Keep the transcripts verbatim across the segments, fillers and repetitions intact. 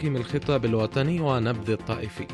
تعظيم الخطاب الوطني ونبذ الطائفية.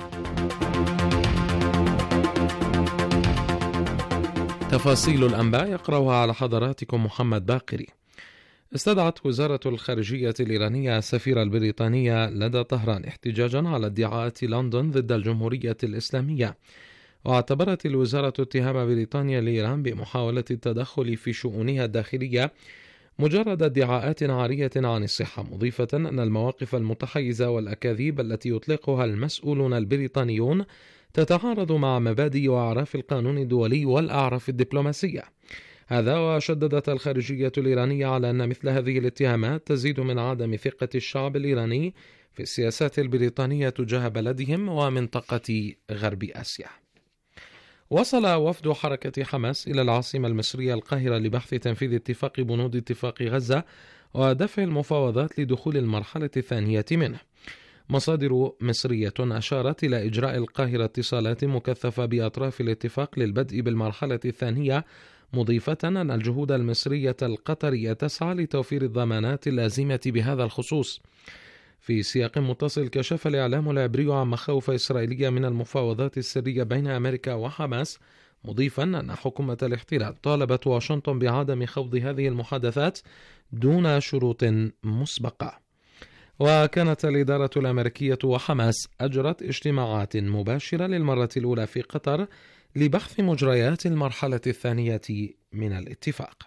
تفاصيل الأنباء يقرأها على حضراتكم محمد باقري. استدعت وزارة الخارجية الإيرانية السفير البريطاني لدى طهران احتجاجا على ادعاءات لندن ضد الجمهورية الإسلامية، واعتبرت الوزارة اتهام بريطانيا لإيران بمحاولة التدخل في شؤونها الداخلية مجرد ادعاءات عارية عن الصحة، مضيفة أن المواقف المتحيزة والأكاذيب التي يطلقها المسؤولون البريطانيون تتعارض مع مبادئ وأعراف القانون الدولي والأعراف الدبلوماسية. هذا وشددت الخارجية الإيرانية على أن مثل هذه الاتهامات تزيد من عدم ثقة الشعب الإيراني في السياسات البريطانية تجاه بلدهم ومنطقة غرب آسيا. وصل وفد حركة حماس إلى العاصمة المصرية القاهرة لبحث تنفيذ اتفاق بنود اتفاق غزة ودفع المفاوضات لدخول المرحلة الثانية منه. مصادر مصرية أشارت إلى إجراء القاهرة اتصالات مكثفة بأطراف الاتفاق للبدء بالمرحلة الثانية، مضيفة أن الجهود المصرية القطرية تسعى لتوفير الضمانات اللازمة بهذا الخصوص. في سياق متصل، كشف الإعلام العبري عن مخاوف إسرائيلية من المفاوضات السرية بين أمريكا وحماس، مضيفا أن حكومة الاحتلال طالبت واشنطن بعدم خوض هذه المحادثات دون شروط مسبقة. وكانت الإدارة الأمريكية وحماس أجرت اجتماعات مباشرة للمرة الأولى في قطر لبحث مجريات المرحلة الثانية من الاتفاق.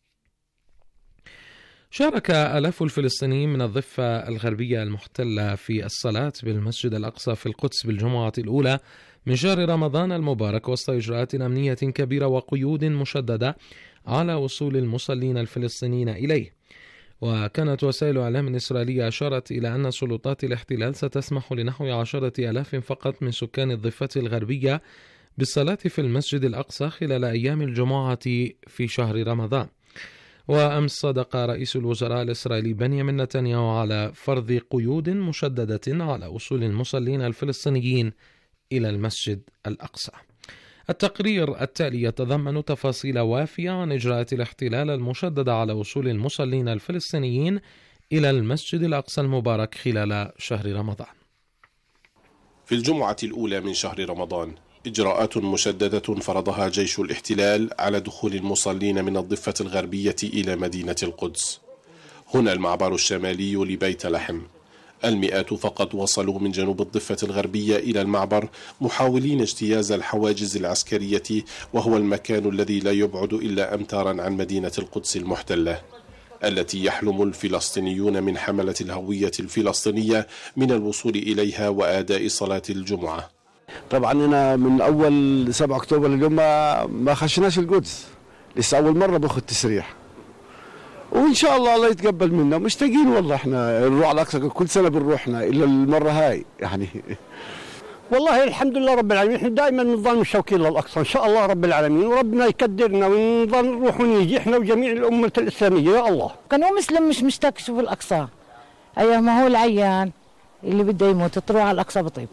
شارك آلاف الفلسطينيين من الضفة الغربية المحتلة في الصلاة بالمسجد الأقصى في القدس بالجمعة الأولى من شهر رمضان المبارك وسط إجراءات أمنية كبيرة وقيود مشددة على وصول المصلين الفلسطينيين إليه. وكانت وسائل إعلام إسرائيلية أشارت إلى أن سلطات الاحتلال ستسمح لنحو عشرة آلاف فقط من سكان الضفة الغربية بالصلاة في المسجد الأقصى خلال أيام الجمعة في شهر رمضان. وأمس صدق رئيس الوزراء الإسرائيلي بنيامين نتنياهو على فرض قيود مشددة على وصول المصلين الفلسطينيين إلى المسجد الأقصى. التقرير التالي يتضمن تفاصيل وافية عن إجراءات الاحتلال المشددة على وصول المصلين الفلسطينيين إلى المسجد الأقصى المبارك خلال شهر رمضان. في الجمعة الأولى من شهر رمضان إجراءات مشددة فرضها جيش الاحتلال على دخول المصلين من الضفة الغربية إلى مدينة القدس. هنا المعبر الشمالي لبيت لحم. المئات فقط وصلوا من جنوب الضفة الغربية إلى المعبر محاولين اجتياز الحواجز العسكرية، وهو المكان الذي لا يبعد إلا أمتارا عن مدينة القدس المحتلة التي يحلم الفلسطينيون من حملة الهوية الفلسطينية من الوصول إليها وأداء صلاة الجمعة. طبعا أنا من أول سبعة أكتوبر اليوم ما ما خشناش القدس، لسه أول مرة باخد تسريح، وإن شاء الله الله يتقبل منا. مشتاقين والله، إحنا نروح على الأقصى كل سنة بنروحنا إلا المرة هاي يعني. والله الحمد لله رب العالمين، إحنا دائما نظل مشوقين للأقصى إن شاء الله رب العالمين، وربنا يقدرنا ونظل نروح ونيجي إحنا وجميع الأمة الإسلامية يا الله. كانوا مسلم مش مشتاق يشوف الأقصى، أيوة ما هو العيان اللي بده يموت تروح على الأقصى بطيب.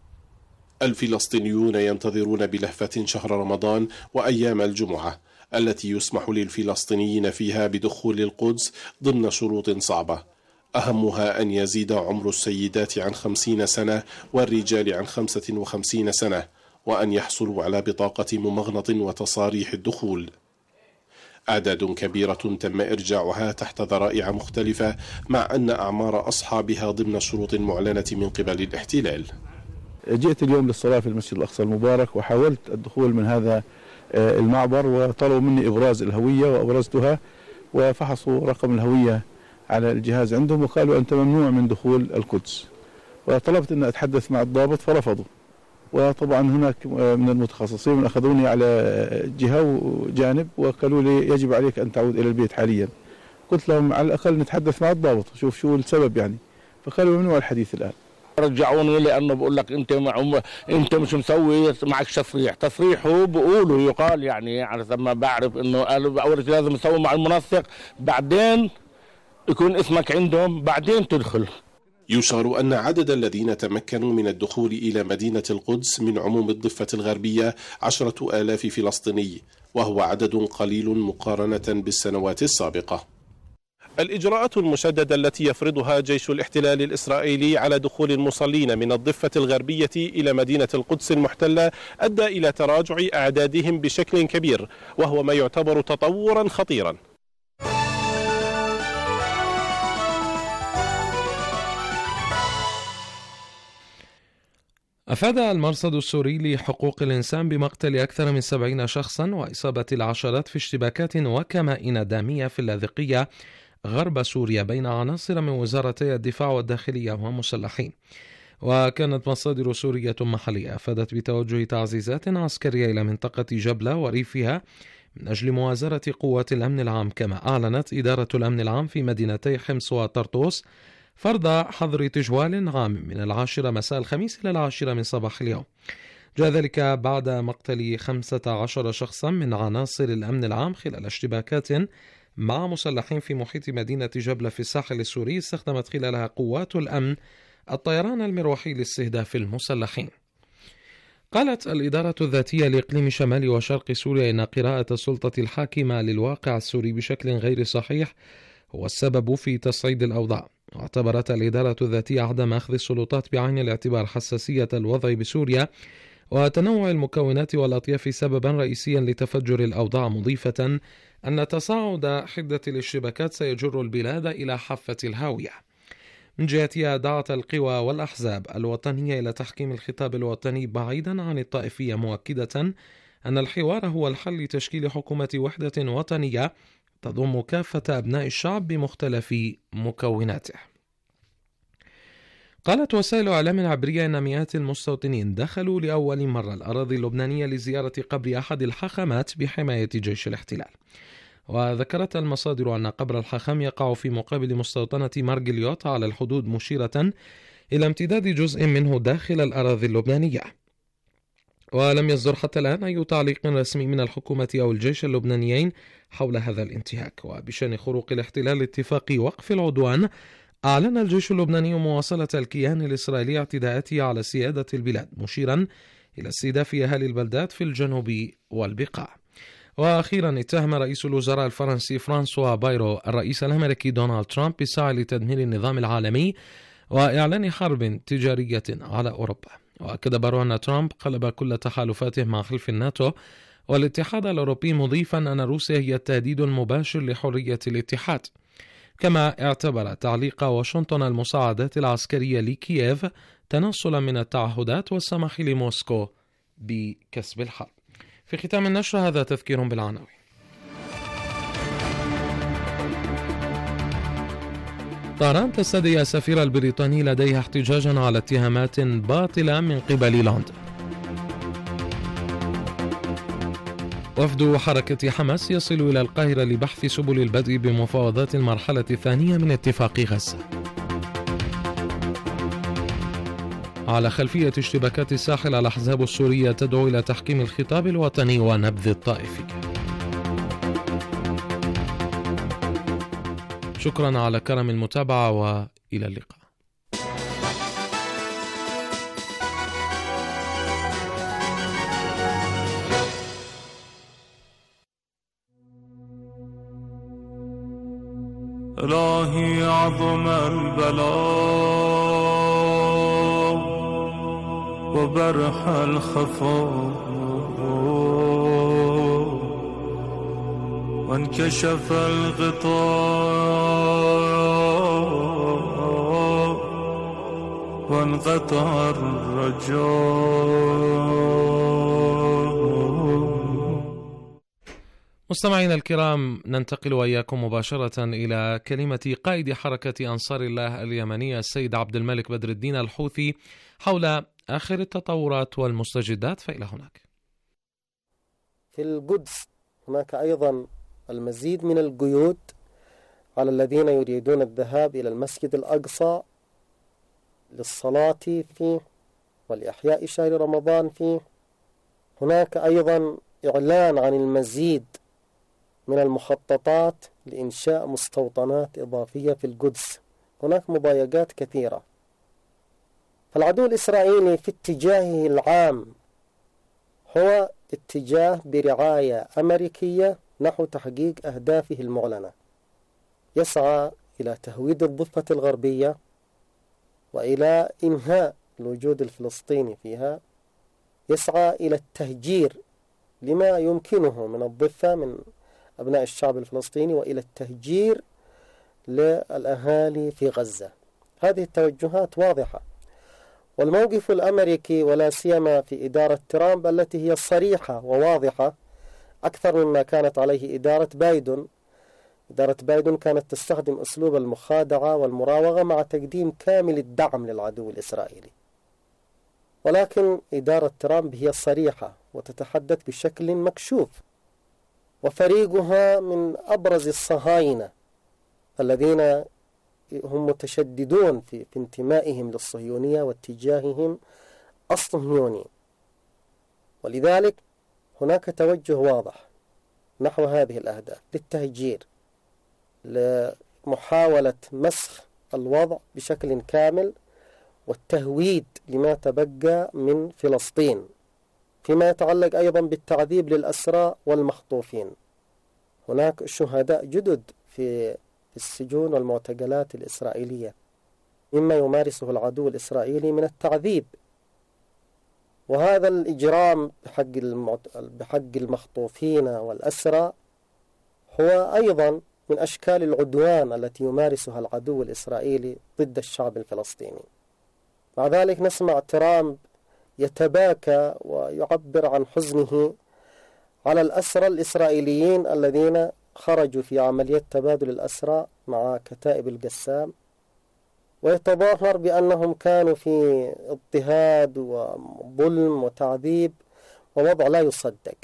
الفلسطينيون ينتظرون بلهفة شهر رمضان وأيام الجمعة التي يسمح للفلسطينيين فيها بدخول القدس ضمن شروط صعبة، أهمها أن يزيد عمر السيدات عن خمسين سنة والرجال عن خمسة وخمسين سنة، وأن يحصلوا على بطاقة ممغنط وتصاريح الدخول. أعداد كبيرة تم إرجاعها تحت ذرائع مختلفة، مع أن أعمار أصحابها ضمن شروط معلنة من قبل الاحتلال. جئت اليوم للصلاة في المسجد الأقصى المبارك، وحاولت الدخول من هذا المعبر، وطلبوا مني إبراز الهوية وأبرزتها، وفحصوا رقم الهوية على الجهاز عندهم وقالوا أنت ممنوع من دخول القدس، وطلبت أن أتحدث مع الضابط فرفضوا. وطبعا هناك من المتخصصين أخذوني على جهة وجانب وقالوا لي يجب عليك أن تعود إلى البيت حاليا. قلت لهم على الأقل نتحدث مع الضابط شوف شو السبب يعني، فقالوا ممنوع الحديث الآن. رجعوني لانه بقول لك انت مع انت مش مسوي معك تصريح، تصريحه بقولوا يقال يعني على ما بعرف انه قالوا اول شيء لازم تسوي مع المنسق، بعدين يكون اسمك عندهم، بعدين تدخل. يشار أن عدد الذين تمكنوا من الدخول إلى مدينة القدس من عموم الضفة الغربية عشرة آلاف فلسطيني، وهو عدد قليل مقارنة بالسنوات السابقة. الإجراءات المشددة التي يفرضها جيش الاحتلال الإسرائيلي على دخول المصلين من الضفة الغربية إلى مدينة القدس المحتلة أدى إلى تراجع أعدادهم بشكل كبير، وهو ما يعتبر تطورا خطيرا. أفاد المرصد السوري لحقوق الإنسان بمقتل أكثر من سبعين شخصا وإصابة العشرات في اشتباكات وكمائن دامية في اللاذقية غرب سوريا بين عناصر من وزارتي الدفاع والداخلية ومسلحين. وكانت مصادر سورية محلية أفادت بتوجه تعزيزات عسكرية إلى منطقة جبلة وريفها من أجل موازرة قوات الأمن العام، كما أعلنت إدارة الأمن العام في مدينتي حمص وطرطوس فرض حظر تجوال عام من العاشرة مساء الخميس إلى العاشرة من صباح اليوم. جاء ذلك بعد مقتل خمسة عشر شخصا من عناصر الأمن العام خلال اشتباكات مع مسلحين في محيط مدينة جبلة في الساحل السوري استخدمت خلالها قوات الأمن الطيران المروحي لاستهداف المسلحين. قالت الإدارة الذاتية لإقليم شمال وشرق سوريا إن قراءة السلطة الحاكمة للواقع السوري بشكل غير صحيح هو السبب في تصعيد الأوضاع. واعتبرت الإدارة الذاتية عدم أخذ السلطات بعين الاعتبار حساسية الوضع بسوريا وتنوع المكونات والأطياف سببا رئيسيا لتفجر الأوضاع، مضيفة أن تصاعد حدة الاشتباكات سيجر البلاد إلى حافة الهاوية. من جهتها دعت القوى والأحزاب الوطنية إلى تحكيم الخطاب الوطني بعيدا عن الطائفية، مؤكدة أن الحوار هو الحل لتشكيل حكومة وحدة وطنية تضم كافة أبناء الشعب بمختلف مكوناته. قالت وسائل إعلام عبرية أن مئات المستوطنين دخلوا لأول مرة الأراضي اللبنانية لزيارة قبر أحد الحاخامات بحماية جيش الاحتلال. وذكرت المصادر أن قبر الحاخام يقع في مقابل مستوطنة مارجليوت على الحدود، مشيرة إلى امتداد جزء منه داخل الأراضي اللبنانية. ولم يصدر حتى الآن أي تعليق رسمي من الحكومة أو الجيش اللبنانيين حول هذا الانتهاك. وبشأن خروق الاحتلال اتفاق وقف العدوان، أعلن الجيش اللبناني مواصلة الكيان الإسرائيلي اعتداءاته على سيادة البلاد، مشيرا إلى استهداف أهالي البلدات في الجنوب والبقاع. وأخيرا اتهم رئيس الوزراء الفرنسي فرانسوا بايرو الرئيس الأمريكي دونالد ترامب بالسعي لتدمير النظام العالمي وإعلان حرب تجارية على أوروبا. وأكد بايرو أن ترامب قلب كل تحالفاته مع حلف الناتو والاتحاد الأوروبي، مضيفا أن روسيا هي التهديد المباشر لحرية الاتحاد. كما اعتبر تعليق واشنطن المساعدات العسكرية لكييف تنصلا من التعهدات والسماح لموسكو بكسب الحرب. في ختام النشر هذا تذكير بالعناوين. طهران تستدعي السفير البريطاني لديها احتجاجا على اتهامات باطلة من قبل لندن. وفد حركة حماس يصل إلى القاهرة لبحث سبل البدء بمفاوضات المرحلة الثانية من اتفاق غزة. على خلفية اشتباكات الساحل الأحزاب السورية تدعو إلى تحكيم الخطاب الوطني ونبذ الطائفية. شكرا على كرم المتابعة وإلى اللقاء. إلهي عظم البلاء وبرح الخفاء وانكشف الغطاء وانقطع الرجاء. مستمعينا الكرام، ننتقل وإياكم مباشرة إلى كلمة قائد حركة أنصار الله اليمنية السيد عبد الملك بدر الدين الحوثي حول آخر التطورات والمستجدات. فإلى هناك. في القدس هناك أيضا المزيد من القيود على الذين يريدون الذهاب إلى المسجد الأقصى للصلاة فيه ولإحياء شهر رمضان فيه. هناك أيضا إعلان عن المزيد من المخططات لإنشاء مستوطنات إضافية في القدس. هناك مضايقات كثيرة. فالعدو الإسرائيلي في اتجاهه العام هو اتجاه برعاية أمريكية نحو تحقيق أهدافه المعلنة. يسعى إلى تهويد الضفة الغربية وإلى إنهاء الوجود الفلسطيني فيها، يسعى إلى التهجير لما يمكنه من الضفة من أبناء الشعب الفلسطيني وإلى التهجير للأهالي في غزة. هذه التوجهات واضحة، والموقف الأمريكي ولا سيما في إدارة ترامب التي هي صريحة وواضحة أكثر مما كانت عليه إدارة بايدن. إدارة بايدن كانت تستخدم أسلوب المخادعة والمراوغة مع تقديم كامل الدعم للعدو الإسرائيلي، ولكن إدارة ترامب هي صريحة وتتحدث بشكل مكشوف، وفريقها من أبرز الصهاينة الذين هم متشددون في, في انتمائهم للصهيونية واتجاههم الصهيوني. ولذلك هناك توجه واضح نحو هذه الأهداف للتهجير، لمحاولة مسخ الوضع بشكل كامل والتهويد لما تبقى من فلسطين، فيما يتعلق أيضا بالتعذيب للأسرى والمخطوفين. هناك شهداء جدد في السجون والمعتقلات الإسرائيلية مما يمارسه العدو الإسرائيلي من التعذيب، وهذا الإجرام بحق, بحق المخطوفين والأسرى هو أيضا من أشكال العدوان التي يمارسها العدو الإسرائيلي ضد الشعب الفلسطيني. مع ذلك نسمع ترامب يتباكى ويعبر عن حزنه على الأسرى الإسرائيليين الذين خرجوا في عملية تبادل الأسرى مع كتائب القسام، ويتظاهر بأنهم كانوا في اضطهاد وظلم وتعذيب ووضع لا يصدق،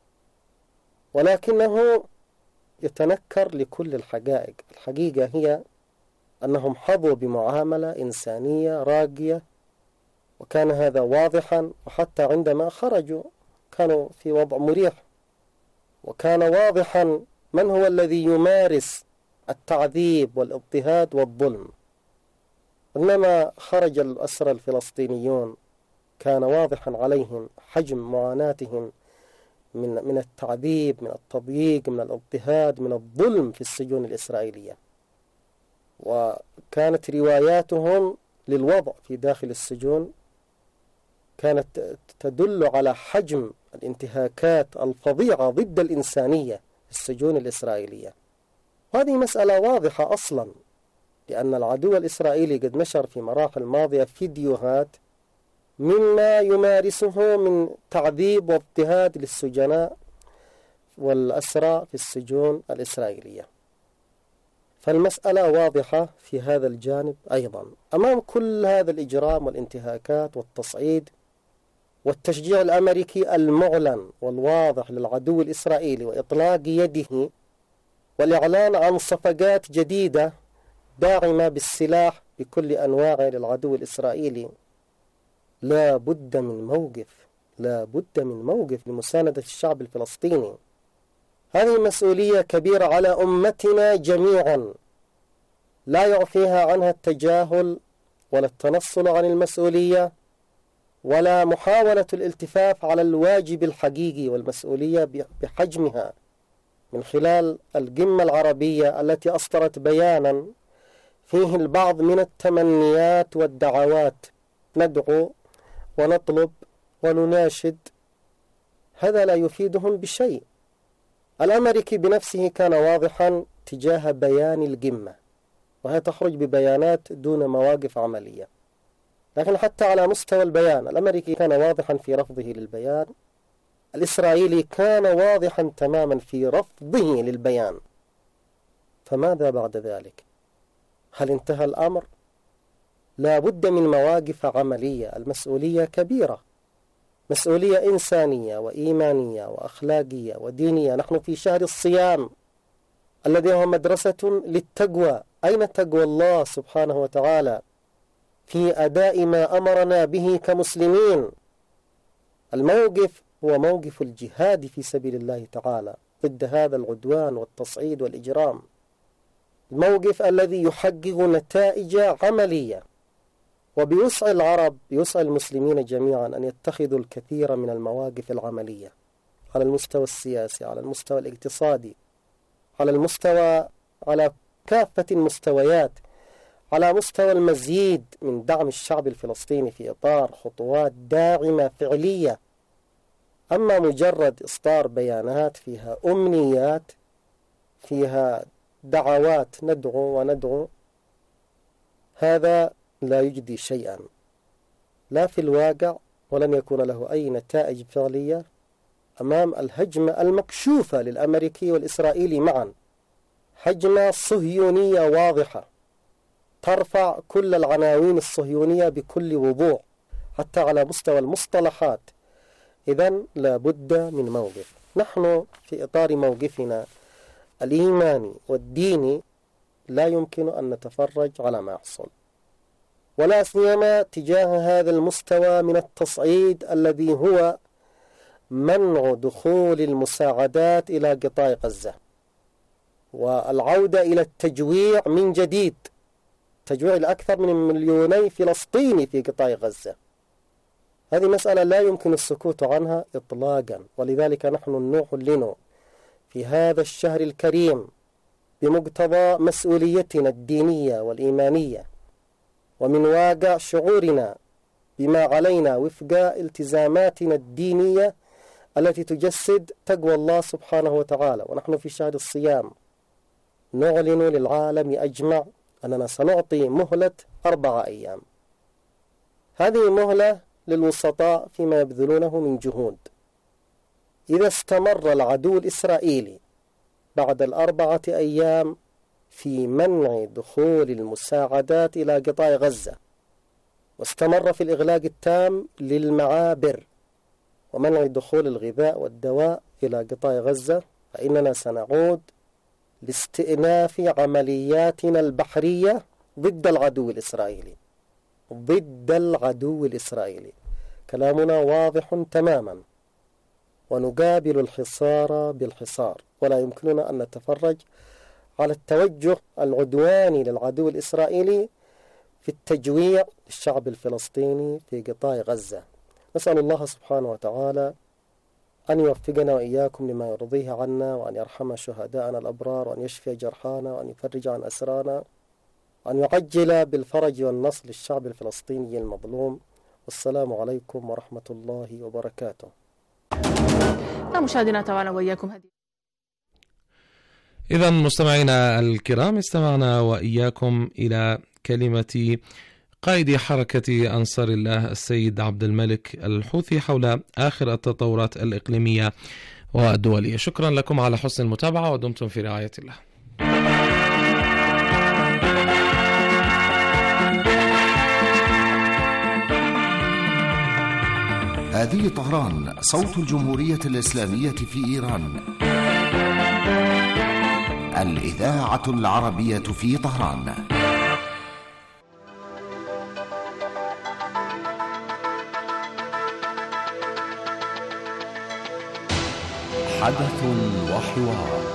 ولكنه يتنكر لكل الحقائق. الحقيقة هي أنهم حظوا بمعاملة إنسانية راقية، وكان هذا واضحا، وحتى عندما خرجوا كانوا في وضع مريح، وكان واضحا من هو الذي يمارس التعذيب والاضطهاد والظلم. إنما خرج الأسرى الفلسطينيون كان واضحا عليهم حجم معاناتهم من من التعذيب، من التضييق، من الاضطهاد، من الظلم في السجون الإسرائيلية، وكانت رواياتهم للوضع في داخل السجون كانت تدل على حجم الانتهاكات الفظيعة ضد الإنسانية في السجون الإسرائيلية. وهذه مسألة واضحة أصلا، لأن العدو الإسرائيلي قد نشر في مراحل ماضية فيديوهات مما يمارسه من تعذيب واضطهاد للسجناء والأسرى في السجون الإسرائيلية. فالمسألة واضحة في هذا الجانب أيضا. أمام كل هذا الإجرام والانتهاكات والتصعيد والتشجيع الأمريكي المعلن والواضح للعدو الإسرائيلي وإطلاق يده والإعلان عن صفقات جديدة داعمة بالسلاح بكل أنواعه للعدو الإسرائيلي، لا بد من موقف لا بد من موقف لمساندة الشعب الفلسطيني. هذه مسؤولية كبيرة على أمتنا جميعا، لا يعفيها عنها التجاهل ولا التنصل عن المسؤولية ولا محاولة الالتفاف على الواجب الحقيقي والمسؤولية بحجمها، من خلال القمة العربية التي أصدرت بيانا فيه البعض من التمنيات والدعوات، ندعو ونطلب ونناشد، هذا لا يفيدهم بشيء. الأمريكي بنفسه كان واضحا تجاه بيان القمة، وهي تخرج ببيانات دون مواقف عملية، لكن حتى على مستوى البيان الأمريكي كان واضحا في رفضه للبيان، الإسرائيلي كان واضحا تماما في رفضه للبيان. فماذا بعد ذلك؟ هل انتهى الأمر؟ لا بد من مواقف عملية. المسؤولية كبيرة، مسؤولية إنسانية وإيمانية وأخلاقية ودينية. نحن في شهر الصيام الذي هو مدرسة للتقوى. أين تقوى الله سبحانه وتعالى في أداء ما أمرنا به كمسلمين؟ الموقف هو موقف الجهاد في سبيل الله تعالى ضد هذا العدوان والتصعيد والإجرام، الموقف الذي يحقق نتائج عملية. وبيسعى العرب، بيسعى المسلمين جميعا أن يتخذوا الكثير من المواقف العملية على المستوى السياسي، على المستوى الاقتصادي، على المستوى على كافة المستويات على مستوى المزيد من دعم الشعب الفلسطيني في إطار خطوات داعمة فعلية. أما مجرد إصدار بيانات فيها أمنيات، فيها دعوات ندعو وندعو، هذا لا يجدي شيئا لا في الواقع، ولن يكون له أي نتائج فعلية أمام الهجمة المكشوفة للأمريكي والإسرائيلي معا، هجمة صهيونية واضحة ترفع كل العناوين الصهيونية بكل وضوح حتى على مستوى المصطلحات. إذن لا بد من موقف. نحن في إطار موقفنا الإيماني والديني لا يمكن أن نتفرج على ما يحصل، ولا سيما تجاه هذا المستوى من التصعيد الذي هو منع دخول المساعدات إلى قطاع غزة والعودة إلى التجويع من جديد، تجويع الأكثر من مليوني فلسطيني في قطاع غزة. هذه مسألة لا يمكن السكوت عنها إطلاقا، ولذلك نحن نعلن في هذا الشهر الكريم بمقتضى مسؤوليتنا الدينية والإيمانية ومن واقع شعورنا بما علينا وفق التزاماتنا الدينية التي تجسد تقوى الله سبحانه وتعالى، ونحن في شهر الصيام نعلن للعالم أجمع أننا سنعطي مهلة أربعة أيام. هذه مهلة للوسطاء فيما يبذلونه من جهود. إذا استمر العدو الإسرائيلي بعد الأربعة أيام في منع دخول المساعدات إلى قطاع غزة، واستمر في الإغلاق التام للمعابر ومنع دخول الغذاء والدواء إلى قطاع غزة، فإننا سنعود لاستئناف عملياتنا البحرية ضد العدو الإسرائيلي ضد العدو الإسرائيلي. كلامنا واضح تماما، ونقابل الحصار بالحصار، ولا يمكننا أن نتفرج على التوجه العدواني للعدو الإسرائيلي في التجويع للشعب الفلسطيني في قطاع غزة. نسأل الله سبحانه وتعالى أن يوفقنا وإياكم لما يرضيه عنا، وأن يرحم شهداءنا الأبرار، وأن يشفي جرحانا، وأن يفرج عن أسرانا، وأن يعجل بالفرج والنصر للشعب الفلسطيني المظلوم. والسلام عليكم ورحمة الله وبركاته. مشاهدينا تابعنا وإياكم هذه. إذا مستمعينا الكرام، استمعنا وإياكم إلى كلمة قائد حركة أنصار الله السيد عبد الملك الحوثي حول آخر التطورات الإقليمية والدولية. شكرا لكم على حسن المتابعة، ودمتم في رعاية الله. هذه طهران، صوت الجمهورية الإسلامية في إيران، الإذاعة العربية في طهران. حدث وحوار.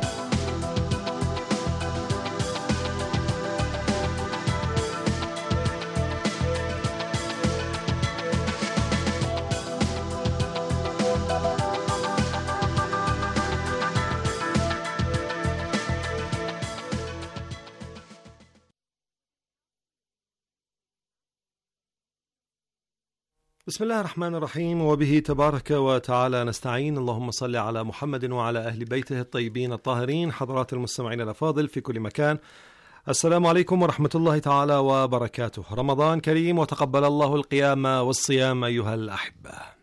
بسم الله الرحمن الرحيم، وبه تبارك وتعالى نستعين. اللهم صل على محمد وعلى أهل بيته الطيبين الطاهرين. حضرات المستمعين الأفاضل في كل مكان، السلام عليكم ورحمة الله تعالى وبركاته. رمضان كريم، وتقبل الله القيام والصيام أيها الأحبة.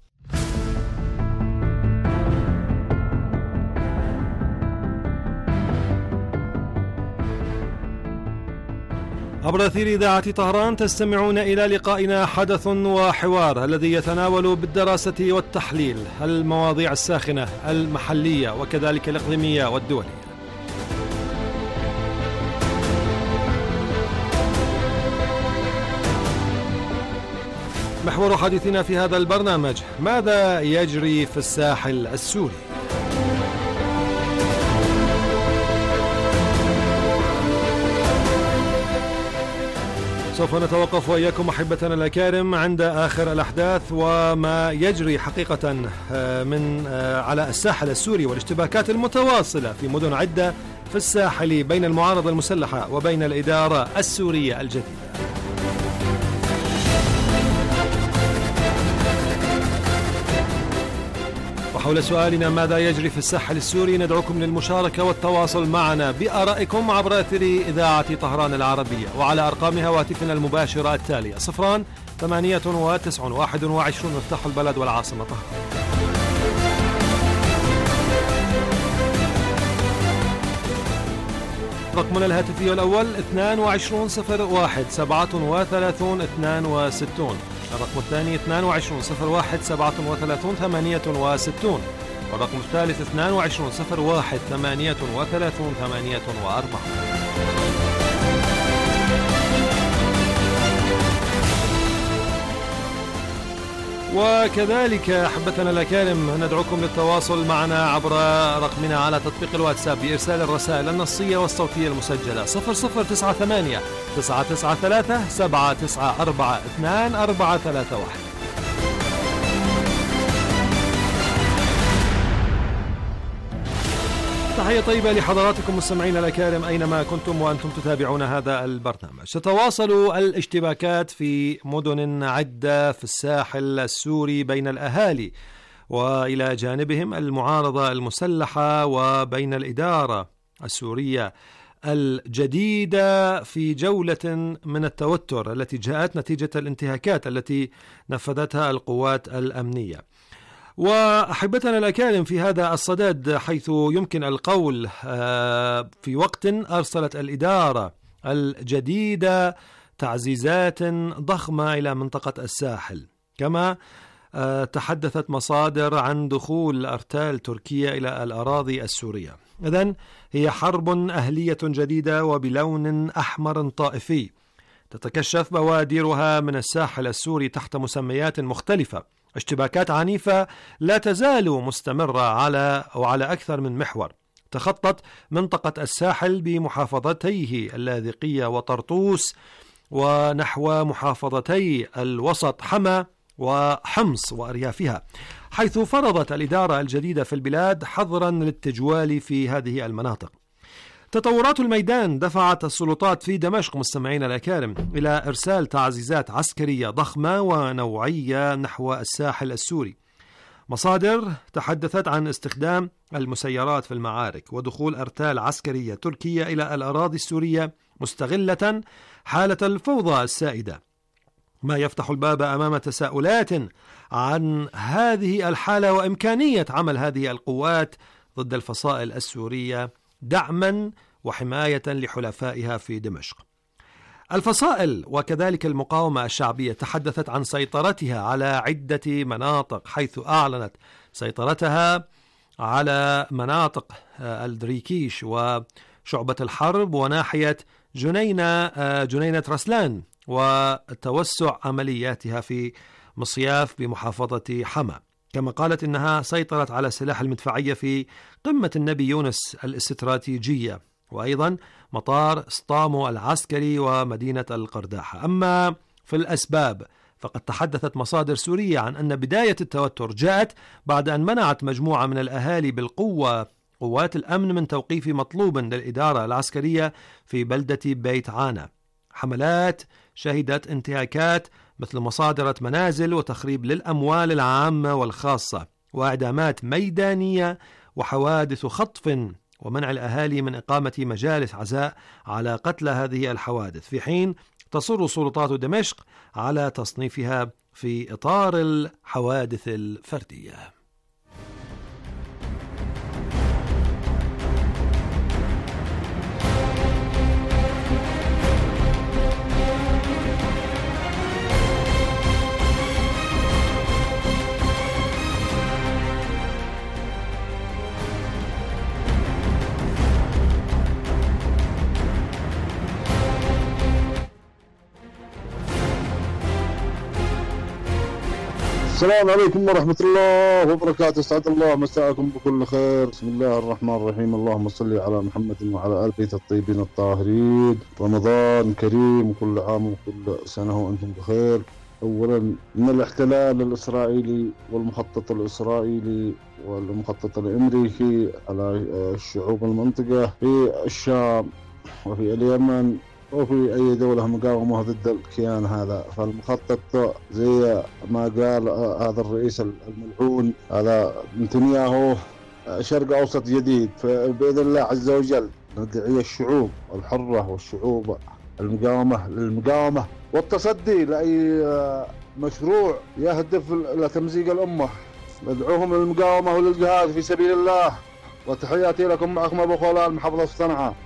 عبر أثير إذاعة طهران تستمعون إلى لقائنا حدث وحوار، الذي يتناول بالدراسة والتحليل المواضيع الساخنة المحلية وكذلك الإقليمية والدولية. محور حديثنا في هذا البرنامج: ماذا يجري في الساحل السوري؟ سوف نتوقف وإياكم أحبتنا الأكارم عند آخر الأحداث وما يجري حقيقة من على الساحل السوري والاشتباكات المتواصلة في مدن عدة في الساحل بين المعارضة المسلحة وبين الإدارة السورية الجديدة. وحول سؤالنا ماذا يجري في الساحل السوري ندعوكم للمشاركة والتواصل معنا بآرائكم عبر أثير إذاعة طهران العربية وعلى أرقام هواتفنا المباشرة التالية: صفران ثمانية وتسعون واحد وعشرون مفتاح البلد والعاصمة طهران. رقمنا الهاتفي الأول اثنان وعشرون صفر واحد سبعة وثلاثون اثنان وستون، الرقم الثاني اثنان وعشرون صفر واحد سبعة وثلاثون ثمانية وستون، والرقم الثالث اثنان وعشرون صفر واحد ثمانية وثلاثون ثمانية وأربعين. وكذلك أحبتنا الأكارم ندعوكم للتواصل معنا عبر رقمنا على تطبيق الواتساب بإرسال الرسائل النصية والصوتية المسجلة صفر صفر تسعة ثمانية تسعة تسعة ثلاثة سبعة تسعة أربعة اثنان أربعة ثلاثة واحد. تحية طيبة لحضراتكم مستمعين الأكارم أينما كنتم وأنتم تتابعون هذا البرنامج. تتواصل الاشتباكات في مدن عدة في الساحل السوري بين الأهالي وإلى جانبهم المعارضة المسلحة وبين الإدارة السورية الجديدة في جولة من التوتر التي جاءت نتيجة الانتهاكات التي نفذتها القوات الأمنية. وأحبتنا الأكارم في هذا الصدد حيث يمكن القول في وقت أرسلت الإدارة الجديدة تعزيزات ضخمة إلى منطقة الساحل، كما تحدثت مصادر عن دخول أرتال تركيا إلى الأراضي السورية. إذن هي حرب أهلية جديدة وبلون أحمر طائفي تتكشف بوادرها من الساحل السوري تحت مسميات مختلفة، اشتباكات عنيفة لا تزال مستمرة على وعلى أكثر من محور تخطت منطقة الساحل بمحافظتيه اللاذقية وطرطوس ونحو محافظتي الوسط حما وحمص وأريافها، حيث فرضت الإدارة الجديدة في البلاد حظرا للتجوال في هذه المناطق. تطورات الميدان دفعت السلطات في دمشق مستمعين الأكارم إلى إرسال تعزيزات عسكرية ضخمة ونوعية نحو الساحل السوري. مصادر تحدثت عن استخدام المسيرات في المعارك ودخول أرتال عسكرية تركية إلى الأراضي السورية مستغلة حالة الفوضى السائدة، ما يفتح الباب أمام تساؤلات عن هذه الحالة وإمكانية عمل هذه القوات ضد الفصائل السورية دعما وحماية لحلفائها في دمشق. الفصائل وكذلك المقاومة الشعبية تحدثت عن سيطرتها على عدة مناطق، حيث أعلنت سيطرتها على مناطق الدريكيش وشعبة الحرب وناحية جنينة جنينة رسلان وتوسع عملياتها في مصياف بمحافظة حما، كما قالت إنها سيطرت على السلاح المدفعية في قمة النبي يونس الاستراتيجية وأيضا مطار سطامو العسكري ومدينة القرداحة. أما في الأسباب فقد تحدثت مصادر سورية عن أن بداية التوتر جاءت بعد أن منعت مجموعة من الأهالي بالقوة قوات الأمن من توقيف مطلوب للإدارة العسكرية في بلدة بيت عانة. حملات شهدت انتهاكات مثل مصادرة منازل وتخريب للأموال العامة والخاصة وإعدامات ميدانية وحوادث خطف ومنع الأهالي من إقامة مجالس عزاء على قتلى هذه الحوادث، في حين تصر سلطات دمشق على تصنيفها في إطار الحوادث الفردية. السلام عليكم ورحمة الله وبركاته، اسعد الله مساءكم بكل خير. بسم الله الرحمن الرحيم، اللهم صل على محمد وعلى آل بيت الطيبين الطاهرين. رمضان كريم، كل عام وكل سنة وأنتم بخير. أولا من الاحتلال الإسرائيلي والمخطط الإسرائيلي والمخطط الأمريكي على الشعوب المنطقة في الشام وفي اليمن وفي أي دولة مقاومة ضد الكيان هذا. فالمخطط زي ما قال هذا الرئيس الملعون هذا نتنياهو شرق أوسط جديد. فبإذن الله عز وجل ندعي الشعوب الحرة والشعوب المقاومة للمقاومة والتصدي لأي مشروع يهدف إلى تمزيق الأمة. ندعوهم للمقاومة وللجهاد في سبيل الله. وتحياتي لكم، معكم أبو خولان محافظة صنعاء.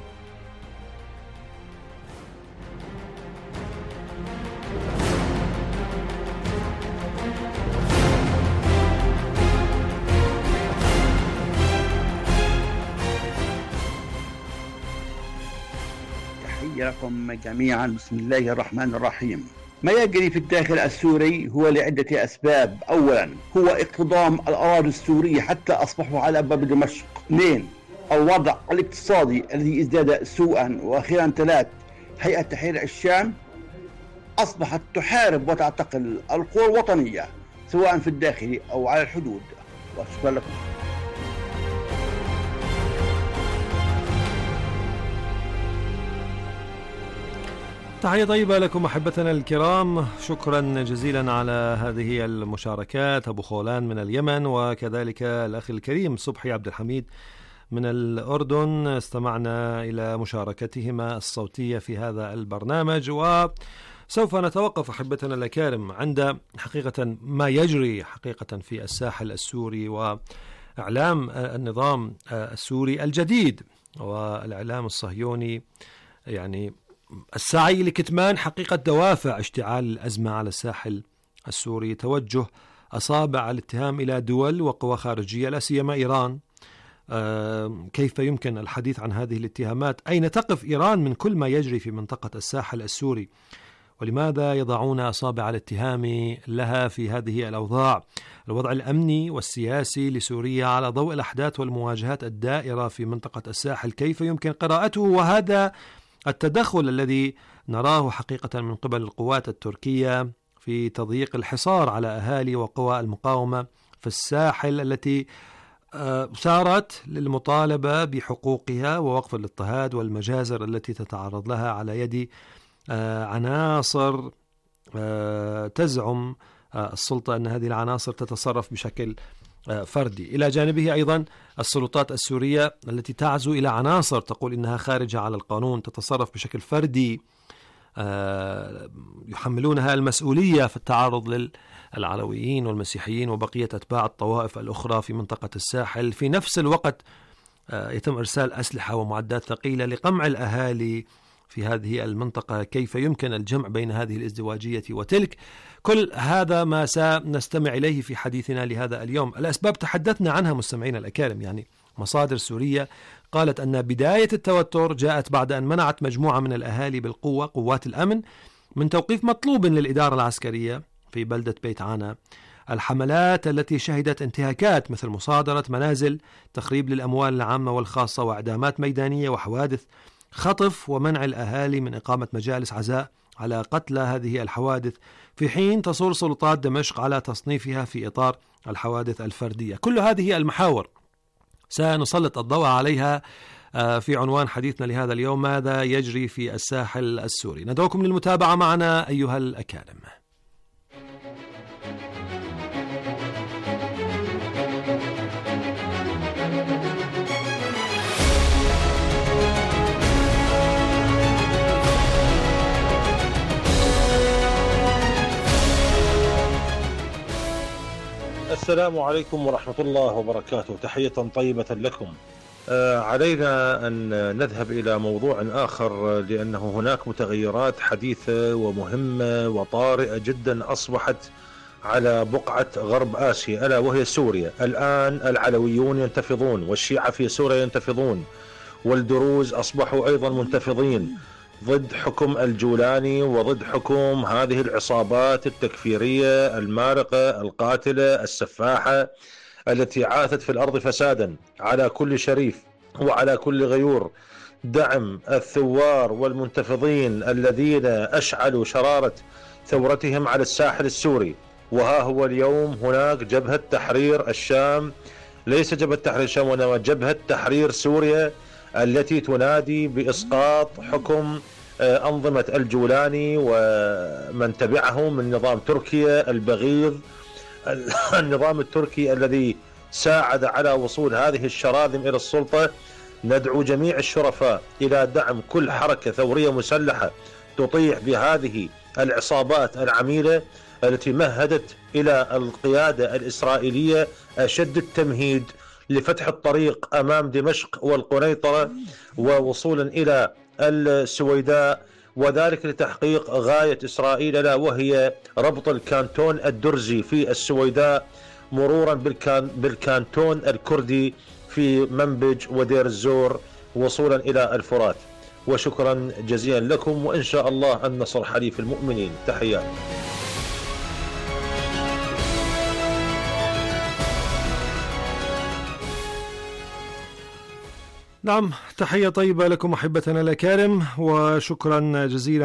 لكم جميعا. بسم الله الرحمن الرحيم. ما يجري في الداخل السوري هو لعدة أسباب. أولا هو اقتضام الأراضي السورية حتى أصبحوا على باب دمشق. اثنين الوضع الاقتصادي الذي ازداد سوءا. وأخيرا ثلاث هيئة تحرير الشام أصبحت تحارب وتعتقل القوى الوطنية سواء في الداخل أو على الحدود. وشكرا لكم. تحية طيبة لكم أحبتنا الكرام، شكرا جزيلا على هذه المشاركات. أبو خولان من اليمن وكذلك الأخ الكريم صبحي عبد الحميد من الأردن، استمعنا إلى مشاركتهما الصوتية في هذا البرنامج. وسوف نتوقف أحبتنا الأكارم عند حقيقة ما يجري حقيقة في الساحل السوري وإعلام النظام السوري الجديد والإعلام الصهيوني يعني السعي لكتمان حقيقة دوافع اشتعال الأزمة على الساحل السوري، توجه أصابع الاتهام إلى دول وقوى خارجية لا سيما إيران. كيف يمكن الحديث عن هذه الاتهامات؟ أين تقف إيران من كل ما يجري في منطقة الساحل السوري؟ ولماذا يضعون أصابع الاتهام لها في هذه الأوضاع؟ الوضع الأمني والسياسي لسوريا على ضوء الأحداث والمواجهات الدائرة في منطقة الساحل كيف يمكن قراءته؟ وهذا التدخل الذي نراه حقيقة من قبل القوات التركية في تضييق الحصار على أهالي وقوى المقاومة في الساحل التي سارت للمطالبة بحقوقها ووقف الاضطهاد والمجازر التي تتعرض لها على يد عناصر تزعم السلطة أن هذه العناصر تتصرف بشكل فردي. إلى جانبه أيضا السلطات السورية التي تعزو إلى عناصر تقول إنها خارجة على القانون تتصرف بشكل فردي، يحملونها المسؤولية في التعرض للعلويين والمسيحيين وبقية أتباع الطوائف الأخرى في منطقة الساحل. في نفس الوقت يتم إرسال أسلحة ومعدات ثقيلة لقمع الأهالي في هذه المنطقة. كيف يمكن الجمع بين هذه الازدواجية وتلك؟ كل هذا ما سنستمع إليه في حديثنا لهذا اليوم. الأسباب تحدثنا عنها مستمعين الأكارم، يعني مصادر سورية قالت أن بداية التوتر جاءت بعد أن منعت مجموعة من الأهالي بالقوة قوات الأمن من توقيف مطلوب للإدارة العسكرية في بلدة بيت عانا. الحملات التي شهدت انتهاكات مثل مصادرة منازل، تخريب للأموال العامة والخاصة، وإعدامات ميدانية وحوادث خطف ومنع الأهالي من إقامة مجالس عزاء على قتلى هذه الحوادث، في حين تصر سلطات دمشق على تصنيفها في إطار الحوادث الفردية. كل هذه المحاور سنسلط الضوء عليها في عنوان حديثنا لهذا اليوم: ماذا يجري في الساحل السوري؟ ندعوكم للمتابعة معنا أيها الأكارم. السلام عليكم ورحمة الله وبركاته، تحية طيبة لكم. آه علينا أن نذهب إلى موضوع آخر، لأنه هناك متغيرات حديثة ومهمة وطارئة جدا أصبحت على بقعة غرب آسيا، ألا وهي سوريا. الآن العلويون ينتفضون، والشيعة في سوريا ينتفضون، والدروز أصبحوا أيضا منتفضين ضد حكم الجولاني وضد حكم هذه العصابات التكفيرية المارقة القاتلة السفاحة التي عاثت في الأرض فسادا على كل شريف وعلى كل غيور. دعم الثوار والمنتفضين الذين أشعلوا شرارة ثورتهم على الساحل السوري. وها هو اليوم هناك جبهة تحرير الشام، ليس جبهة تحرير الشام وإنما جبهة تحرير سوريا، التي تنادي بإسقاط حكم أنظمة الجولاني ومن تبعه من نظام تركيا البغيض، النظام التركي الذي ساعد على وصول هذه الشراذم إلى السلطة. ندعو جميع الشرفاء إلى دعم كل حركة ثورية مسلحة تطيح بهذه العصابات العميلة التي مهدت إلى القيادة الإسرائيلية أشد التمهيد لفتح الطريق أمام دمشق والقنيطرة ووصولا إلى السويداء، وذلك لتحقيق غاية إسرائيل ألا وهي ربط الكانتون الدرزي في السويداء مرورا بالكان بالكانتون الكردي في منبج ودير الزور وصولا إلى الفرات. وشكرا جزيلا لكم، وإن شاء الله النصر حليف المؤمنين. تحيات. نعم، تحية طيبة لكم أحبتنا الأكارم، وشكرا جزيلا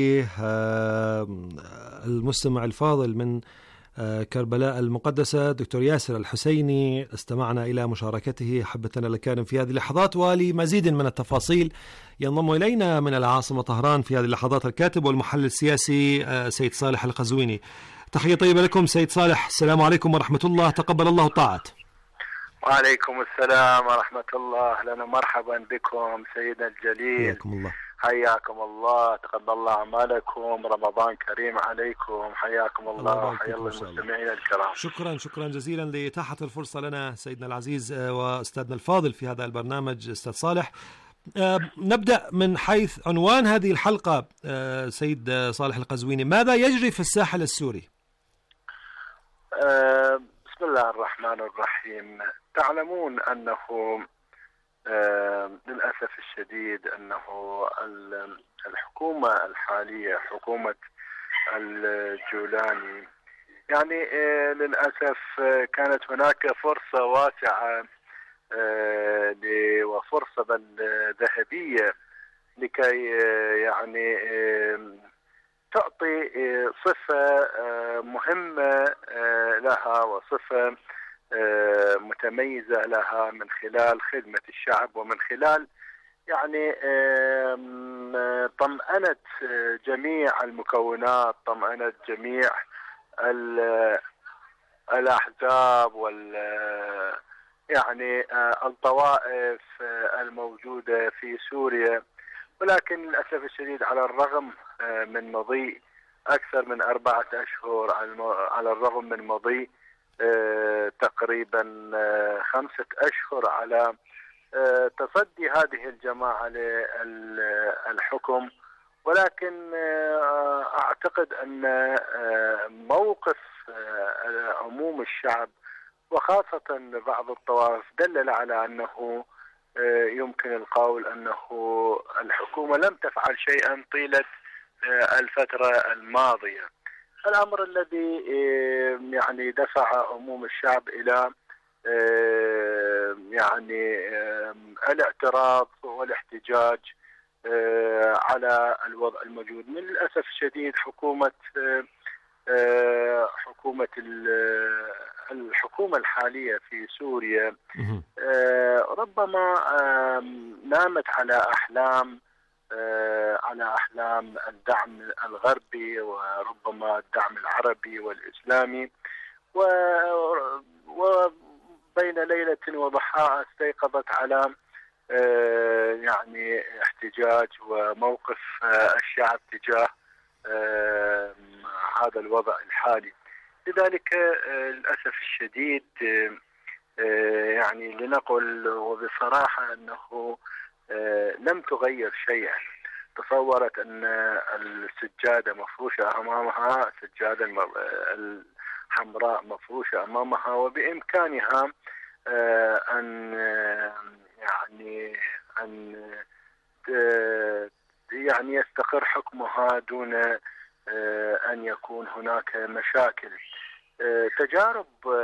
للمستمع الفاضل من كربلاء المقدسة دكتور ياسر الحسيني. استمعنا إلى مشاركته أحبتنا الأكارم في هذه اللحظات، ولمزيد من التفاصيل ينضم إلينا من العاصمة طهران في هذه اللحظات الكاتب والمحلل السياسي سيد صالح القزويني. تحية طيبة لكم سيد صالح، السلام عليكم ورحمة الله، تقبل الله الطاعات. وعليكم السلام ورحمة الله، أهلا مرحبا بكم سيدنا الجليل، حياكم الله. حياكم الله، تقبل الله أعمالكم، رمضان كريم عليكم، حياكم الله، حيا الله المستمعين الكرام. شكرا شكرا جزيلا لإتاحة الفرصة لنا سيدنا العزيز وأستاذنا الفاضل في هذا البرنامج أستاذ صالح. أه نبدأ من حيث عنوان هذه الحلقة. أه سيد صالح القزويني، ماذا يجري في الساحل السوري؟ أه بسم الله الرحمن الرحيم. تعلمون أنه آه للأسف الشديد أنه الحكومة الحالية حكومة الجولاني يعني آه للأسف آه كانت هناك فرصة واسعة آه وفرصة بل ذهبية لكي آه يعني آه تعطي آه صفة آه مهمة آه لها وصفة متميزة لها من خلال خدمة الشعب ومن خلال يعني طمأنة جميع المكونات، طمأنة جميع الأحزاب وال يعني الطوائف الموجودة في سوريا. ولكن للأسف الشديد على الرغم من مضي أكثر من أربعة أشهر، على الرغم من مضي آه تقريبا آه خمسة أشهر على آه تصدي هذه الجماعة للحكم، ولكن آه أعتقد أن آه موقف آه عموم الشعب وخاصة بعض الطوائف دلل على أنه آه يمكن القول أنه الحكومة لم تفعل شيئا طيلة آه الفترة الماضية. الأمر الذي يعني دفع عموم الشعب إلى يعني الاعتراض والاحتجاج على الوضع الموجود. من الأسف الشديد حكومة حكومة الحكومة الحالية في سوريا ربما نامت على أحلام على أحلام الدعم الغربي وربما الدعم العربي والإسلامي، وبين ليلة وضحاها استيقظت على يعني احتجاج وموقف الشعب تجاه هذا الوضع الحالي. لذلك للأسف الشديد يعني لنقل وبصراحة أنه لم تغير شيئا. تصورت أن السجادة مفروشة أمامها، السجادة الحمراء مفروشة أمامها، وبإمكانها أن يعني أن يعني يستقر حكمها دون أن يكون هناك مشاكل. تجارب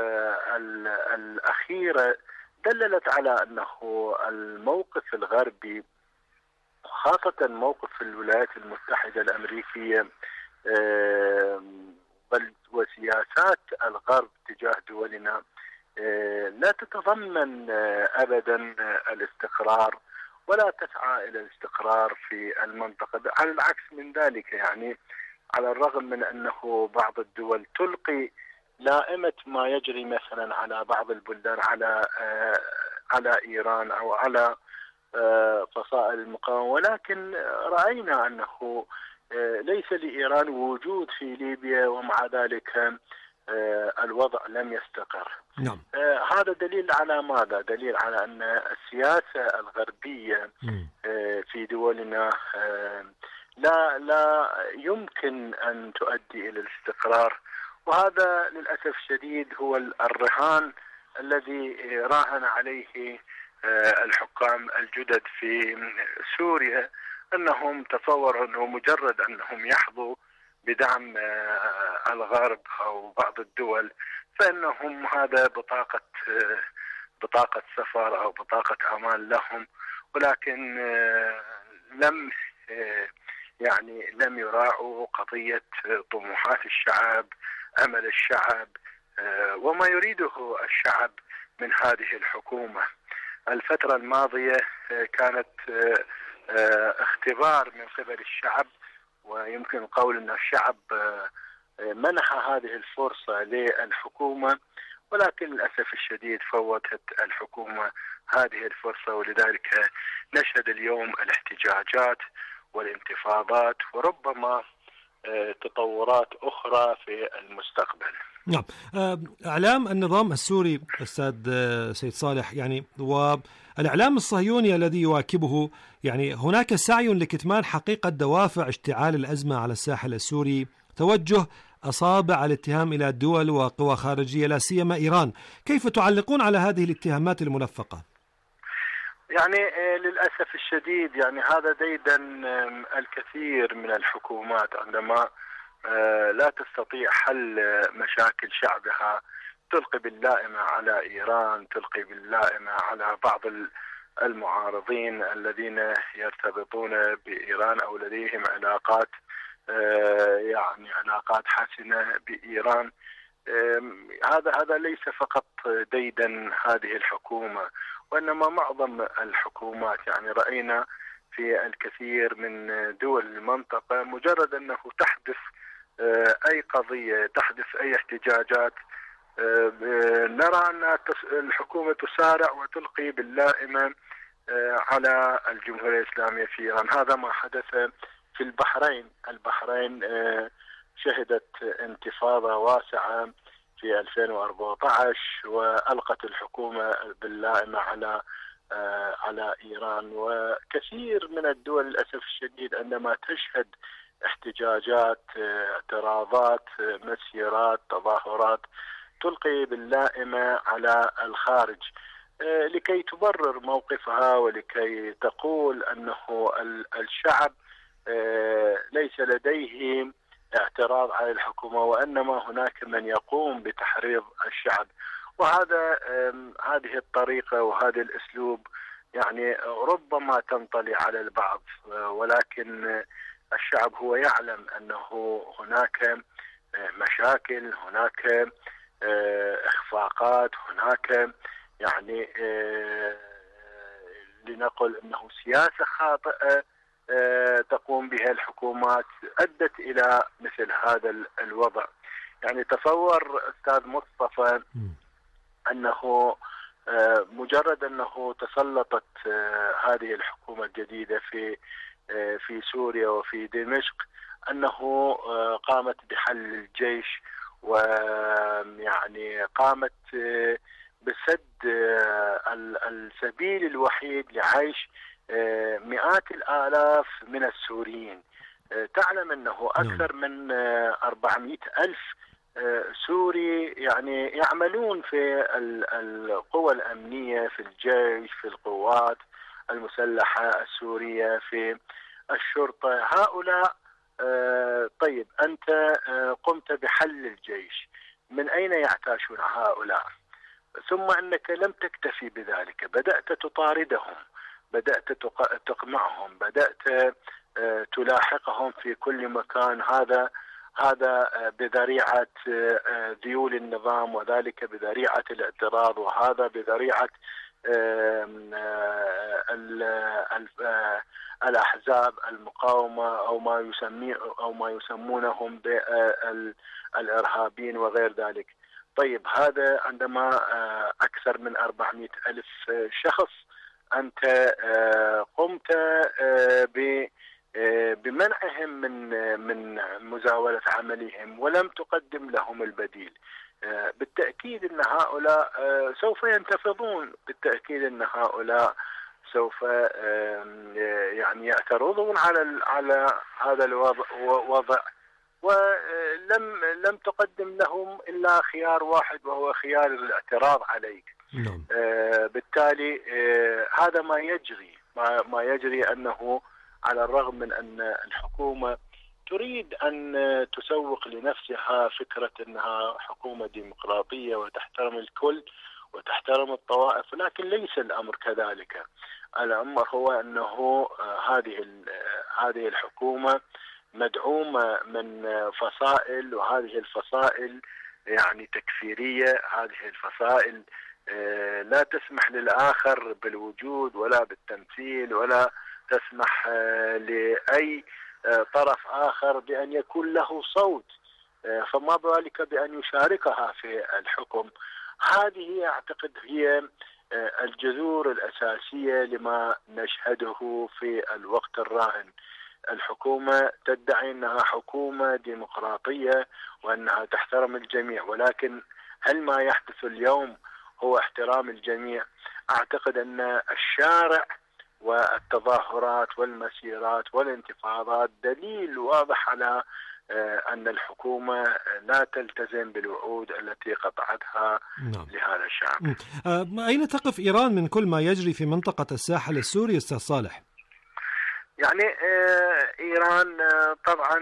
الأخيرة دللت على أنه الموقف الغربي خاصة موقف الولايات المتحدة الأمريكية بل وسياسات الغرب تجاه دولنا لا تتضمن أبدا الاستقرار ولا تسعى إلى الاستقرار في المنطقة، على العكس من ذلك. يعني على الرغم من أنه بعض الدول تلقي لائمة ما يجري مثلا على بعض البلدان على على إيران أو على فصائل المقاومة، ولكن رأينا أنه ليس لإيران وجود في ليبيا ومع ذلك الوضع لم يستقر. نعم. هذا دليل على ماذا؟ دليل على أن السياسة الغربية في دولنا لا لا يمكن أن تؤدي إلى الاستقرار، وهذا للأسف الشديد هو الرهان الذي راهن عليه الحكام الجدد في سوريا، أنهم تصوروا أنه مجرد أنهم يحظوا بدعم الغرب أو بعض الدول فإنهم هذا بطاقة بطاقة سفر أو بطاقة أمان لهم، ولكن لم يعني لم يراعوا قضية طموحات الشعب، أمل الشعب، وما يريده الشعب من هذه الحكومة. الفترة الماضية كانت اختبار من قبل الشعب، ويمكن القول أن الشعب منح هذه الفرصة للحكومة، ولكن للأسف الشديد فوتت الحكومة هذه الفرصة، ولذلك نشهد اليوم الاحتجاجات والانتفاضات وربما تطورات أخرى في المستقبل. نعم. إعلام النظام السوري أستاذ سيد صالح يعني والإعلام الصهيوني الذي يواكبه، يعني هناك سعي لكتمان حقيقة دوافع اشتعال الأزمة على الساحل السوري، توجه أصابع الاتهام إلى دول وقوى خارجية لا سيما إيران. كيف تعلقون على هذه الاتهامات الملفقة؟ يعني للأسف الشديد يعني هذا ديدن الكثير من الحكومات عندما لا تستطيع حل مشاكل شعبها تلقي باللائمة على إيران، تلقي باللائمة على بعض المعارضين الذين يرتبطون بإيران أو لديهم علاقات يعني علاقات حسنة بإيران. هذا هذا ليس فقط ديدن هذه الحكومة، وإنما معظم الحكومات. يعني رأينا في الكثير من دول المنطقة مجرد أنه تحدث أي قضية، تحدث أي احتجاجات، نرى أن الحكومة تسارع وتلقي باللائمة على الجمهورية الإسلامية في إيران. هذا ما حدث في البحرين. البحرين شهدت انتفاضة واسعة في ألفين وأربعة عشر وألقت الحكومة باللائمة على على إيران. وكثير من الدول للأسف الشديد عندما تشهد احتجاجات، اعتراضات، مسيرات، تظاهرات، تلقي باللائمة على الخارج لكي تبرر موقفها ولكي تقول أنه الشعب ليس لديه اعتراض على الحكومة، وإنما هناك من يقوم بتحريض الشعب. وهذا هذه الطريقة وهذا الأسلوب يعني ربما تنطلي على البعض، ولكن الشعب هو يعلم أنه هناك مشاكل، هناك إخفاقات، هناك يعني لنقل أنه سياسة خاطئة تقوم بها الحكومات أدت إلى مثل هذا الوضع. يعني تصور أستاذ مصطفى أنه مجرد أنه تسلطت هذه الحكومة الجديدة في في سوريا وفي دمشق أنه قامت بحل الجيش، ويعني قامت بسد السبيل الوحيد لعيش مئات الآلاف من السوريين. تعلم أنه أكثر من أربعمائة ألف سوري يعني يعملون في القوى الأمنية، في الجيش، في القوات المسلحة السورية، في الشرطة. هؤلاء طيب أنت قمت بحل الجيش، من أين يعتاشون هؤلاء؟ ثم أنك لم تكتفي بذلك، بدأت تطاردهم، بدأت تقمعهم، بدأت تلاحقهم في كل مكان. هذا هذا بذريعة ذيول النظام، وذلك بذريعة الاعتراض، وهذا بذريعة الأحزاب المقاومة أو ما يسمي أو ما يسمونهم بالإرهابيين وغير ذلك. طيب هذا عندما أكثر من أربعمائة ألف شخص أنت قمت بمنعهم من من مزاولة عملهم ولم تقدم لهم البديل، بالتأكيد أن هؤلاء سوف ينتفضون، بالتأكيد أن هؤلاء سوف يعني يعترضون على على هذا الوضع، ولم لم تقدم لهم إلا خيار واحد وهو خيار الاعتراض عليك. بالتالي هذا ما يجري ما ما يجري أنه على الرغم من أن الحكومة تريد أن تسوق لنفسها فكرة أنها حكومة ديمقراطية وتحترم الكل وتحترم الطوائف، لكن ليس الأمر كذلك. الأمر هو أنه هذه هذه الحكومة مدعومة من فصائل، وهذه الفصائل يعني تكفيرية، هذه الفصائل لا تسمح للآخر بالوجود ولا بالتمثيل، ولا تسمح لأي طرف آخر بأن يكون له صوت، فما بالك بأن يشاركها في الحكم. هذه أعتقد هي الجذور الأساسية لما نشهده في الوقت الراهن. الحكومة تدعي أنها حكومة ديمقراطية وأنها تحترم الجميع، ولكن هل ما يحدث اليوم هو احترام الجميع؟ أعتقد أن الشارع والتظاهرات والمسيرات والانتفاضات دليل واضح على أن الحكومة لا تلتزم بالوعود التي قطعتها نعم. لهذا الشعب. أين تقف إيران من كل ما يجري في منطقة الساحل السوري أستاذ صالح؟ يعني إيران طبعا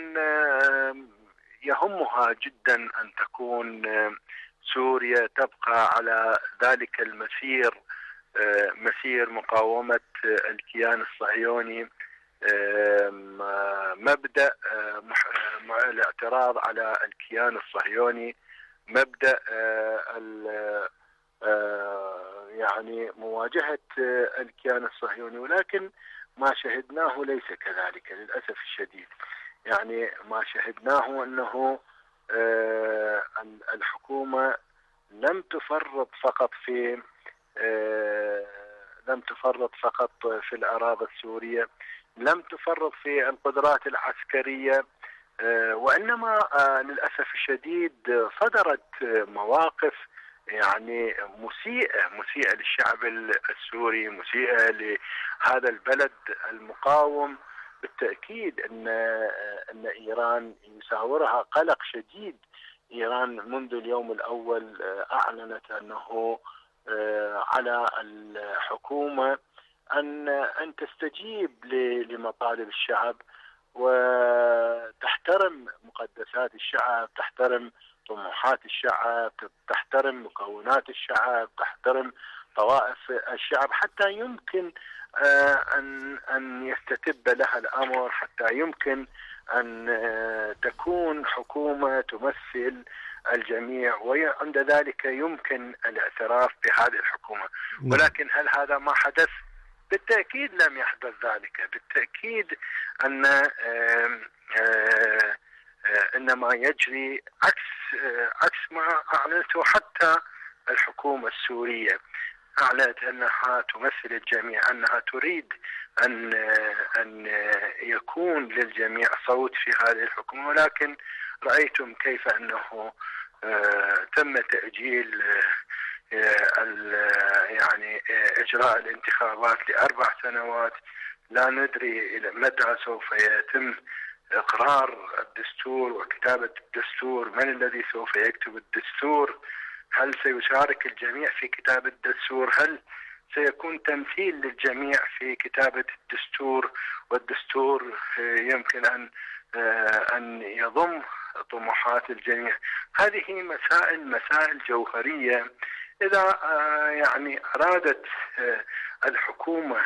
يهمها جدا أن تكون سوريا تبقى على ذلك المسير، مسير مقاومة الكيان الصهيوني، مبدأ الاعتراض على الكيان الصهيوني، مبدأ يعني مواجهة الكيان الصهيوني. ولكن ما شهدناه ليس كذلك للأسف الشديد. يعني ما شهدناه أنه الحكومة لم تفرط فقط في لم تفرط فقط في الأراضي السورية، لم تفرط في القدرات العسكرية، وإنما للأسف الشديد صدرت مواقف يعني مسيئة مسيئة للشعب السوري، مسيئة لهذا البلد المقاوم. بالتأكيد أن أن إيران يساورها قلق شديد. إيران منذ اليوم الأول أعلنت أنه على الحكومة أن أن تستجيب لمطالب الشعب وتحترم مقدسات الشعب، تحترم طموحات الشعب، تحترم مكونات الشعب، تحترم طوائف الشعب، حتى يمكن أن أن يستتب لها الأمر، حتى يمكن أن تكون حكومة تمثل الجميع، وعند ذلك يمكن الاعتراف بهذه الحكومة. ولكن هل هذا ما حدث؟ بالتأكيد لم يحدث ذلك. بالتأكيد أن إنما يجري عكس عكس ما أعلنته حتى الحكومة السورية. أعلنت أنها تمثل الجميع، أنها تريد أن أن يكون للجميع صوت في هذه الحكومة، ولكن رأيتم كيف أنه تم تأجيل يعني إجراء الانتخابات لأربع سنوات. لا ندري إلى متى سوف يتم إقرار الدستور وكتابة الدستور، من الذي سوف يكتب الدستور، هل سيشارك الجميع في كتابة الدستور، هل سيكون تمثيل للجميع في كتابة الدستور، والدستور يمكن أن أن يضم طموحات الجميع. هذه مسائل مسائل جوهرية. إذا يعني أرادت الحكومة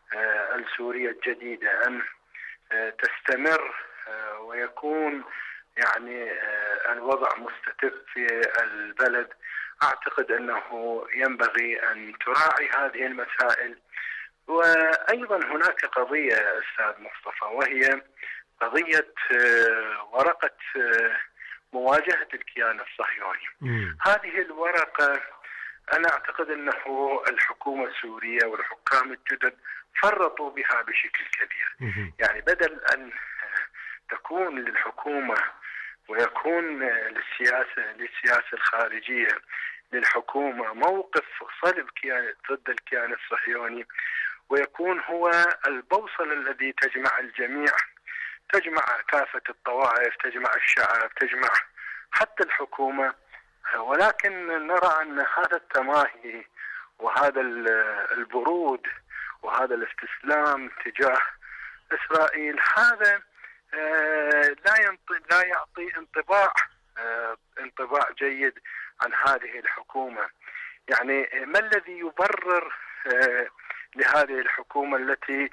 السورية الجديدة أن تستمر ويكون يعني الوضع مستتب في البلد، أعتقد أنه ينبغي أن تراعي هذه المسائل. وأيضا هناك قضية أستاذ مصطفى، وهي قضية ورقة مواجهة الكيان الصهيوني. م. هذه الورقة أنا أعتقد أنه الحكومة السورية والحكام الجدد فرطوا بها بشكل كبير. م. يعني بدل أن تكون للحكومة ويكون للسياسة للسياسة الخارجية للحكومة موقف صلب ضد الكيان الصهيوني، ويكون هو البوصلة الذي تجمع الجميع، تجمع كافة الطوائف، تجمع الشعب، تجمع حتى الحكومة. ولكن نرى أن هذا التماهي وهذا البرود وهذا الاستسلام تجاه إسرائيل هذا لا لا يعطي انطباع انطباع جيد عن هذه الحكومة. يعني ما الذي يبرر لهذه الحكومة التي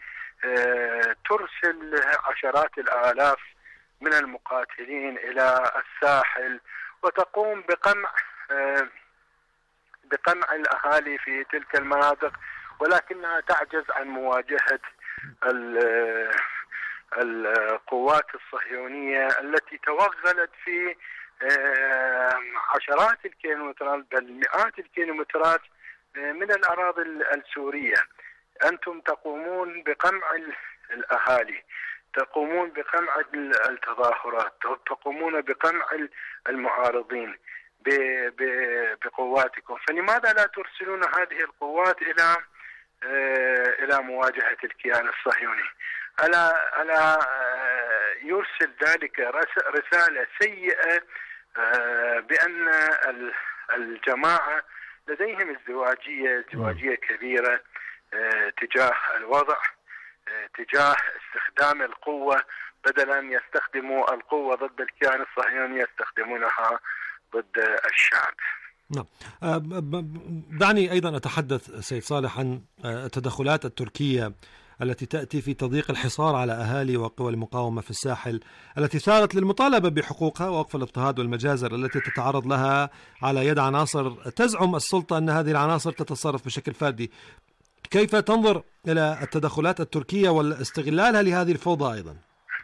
ترسل عشرات الآلاف من المقاتلين إلى الساحل وتقوم بقمع بقمع الأهالي في تلك المناطق، ولكنها تعجز عن مواجهة القوات الصهيونية التي توغلت في عشرات الكيلومترات بل مئات الكيلومترات من الأراضي السورية. أنتم تقومون بقمع الأهالي، تقومون بقمع التظاهرات، تقومون بقمع المعارضين بقواتكم، فلماذا لا ترسلون هذه القوات إلى إلى مواجهة الكيان الصهيوني؟ ألا ألا يرسل ذلك رسالة سيئة بأن الجماعة لديهم ازدواجية ازدواجية كبيرة تجاه الوضع، تجاه استخدام القوة، بدلا أن يستخدموا القوة ضد الكيان الصهيوني يستخدمونها ضد الشعب. نعم. دعني أيضا أتحدث سيد صالح عن التدخلات التركية التي تأتي في تضييق الحصار على أهالي وقوى المقاومة في الساحل، التي ثارت للمطالبة بحقوقها ووقف الاضطهاد والمجازر التي تتعرض لها على يد عناصر تزعم السلطة أن هذه العناصر تتصرف بشكل فردي. كيف تنظر إلى التدخلات التركية والاستغلالها لهذه الفوضى أيضا؟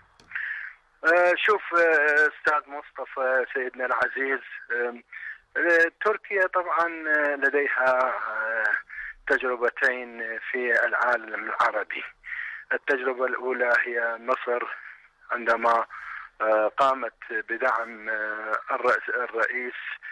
شوف أستاذ مصطفى سيدنا العزيز، تركيا طبعا لديها تجربتين في العالم العربي. التجربة الأولى هي مصر عندما قامت بدعم الرئيس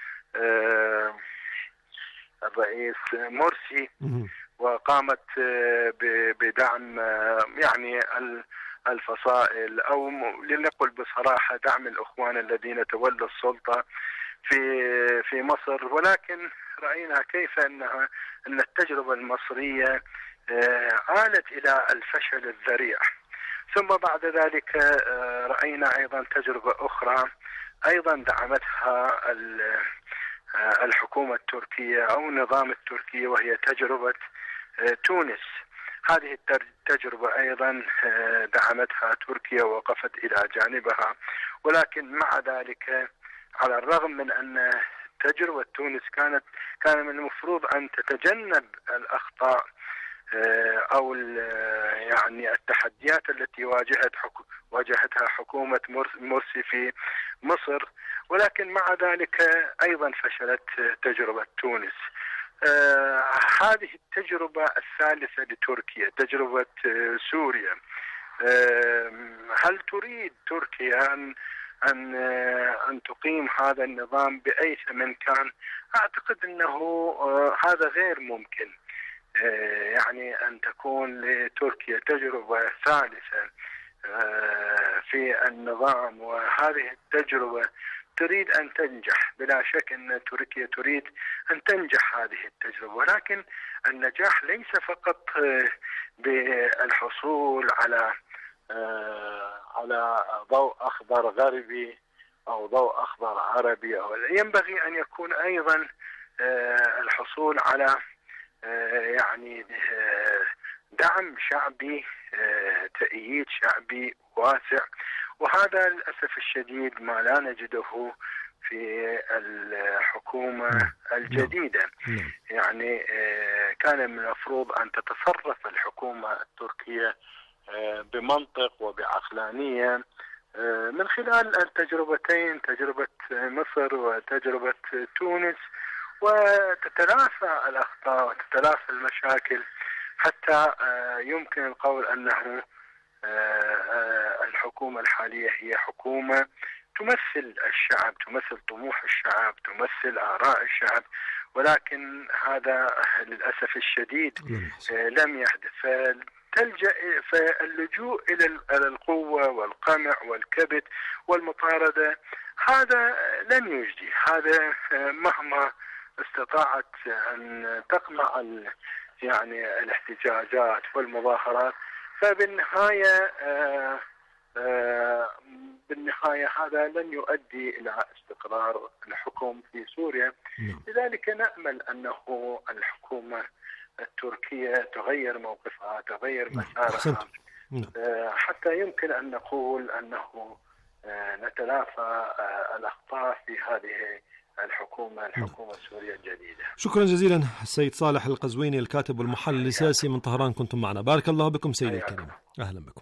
الرئيس مرسي، وقامت بدعم يعني الفصائل أو لنقل بصراحة دعم الإخوان الذين تولوا السلطة في في مصر. ولكن رأينا كيف أنها أن التجربة المصرية آلت إلى الفشل الذريع. ثم بعد ذلك رأينا أيضا تجربة أخرى أيضا دعمتها الحكومة التركية أو النظام التركي، وهي تجربة تونس. هذه التجربة أيضا دعمتها تركيا ووقفت إلى جانبها، ولكن مع ذلك على الرغم من أن تجربة تونس كانت كان من المفروض أن تتجنب الأخطاء أو يعني التحديات التي واجهت واجهتها حكومة مرسي في مصر، ولكن مع ذلك أيضا فشلت تجربة تونس. آه هذه التجربة الثالثة لتركيا، تجربة آه سوريا. آه هل تريد تركيا أن أن آه أن تقيم هذا النظام بأي ثمن كان؟ أعتقد أنه آه هذا غير ممكن. آه يعني أن تكون لتركيا تجربة ثالثة آه في النظام، وهذه التجربة تريد أن تنجح. بلا شك أن تركيا تريد أن تنجح هذه التجربة، ولكن النجاح ليس فقط بالحصول على على ضوء أخضر غربي أو ضوء أخضر عربي، أو ينبغي أن يكون أيضا الحصول على يعني دعم شعبي، تأييد شعبي واسع. وهذا للأسف الشديد ما لا نجده في الحكومة الجديدة. يعني كان من المفروض أن تتصرف الحكومة التركية بمنطق وبعقلانية من خلال التجربتين، تجربة مصر وتجربة تونس، وتتلافى الأخطاء وتتلافى المشاكل حتى يمكن القول أنه الحكومة الحالية هي حكومة تمثل الشعب، تمثل طموح الشعب، تمثل آراء الشعب، ولكن هذا للأسف الشديد لم يحدث. فالتلجأ فاللجوء إلى القوة والقمع والكبت والمطاردة هذا لن يجدي. هذا مهما استطاعت أن تقمع يعني الاحتجاجات والمظاهرات، فبالنهاية آآ آآ بالنهاية هذا لن يؤدي إلى استقرار الحكم في سوريا. لذلك نأمل أنه الحكومة التركية تغير موقفها، تغير مسارها، حتى يمكن أن نقول أنه نتلافى الأخطاء في هذه الحكومة الحكومة السورية الجديدة. شكرا جزيلا السيد صالح القزويني الكاتب والمحلل السياسي من طهران، كنتم معنا. بارك الله بكم سيدي الكريم، أهلا بكم.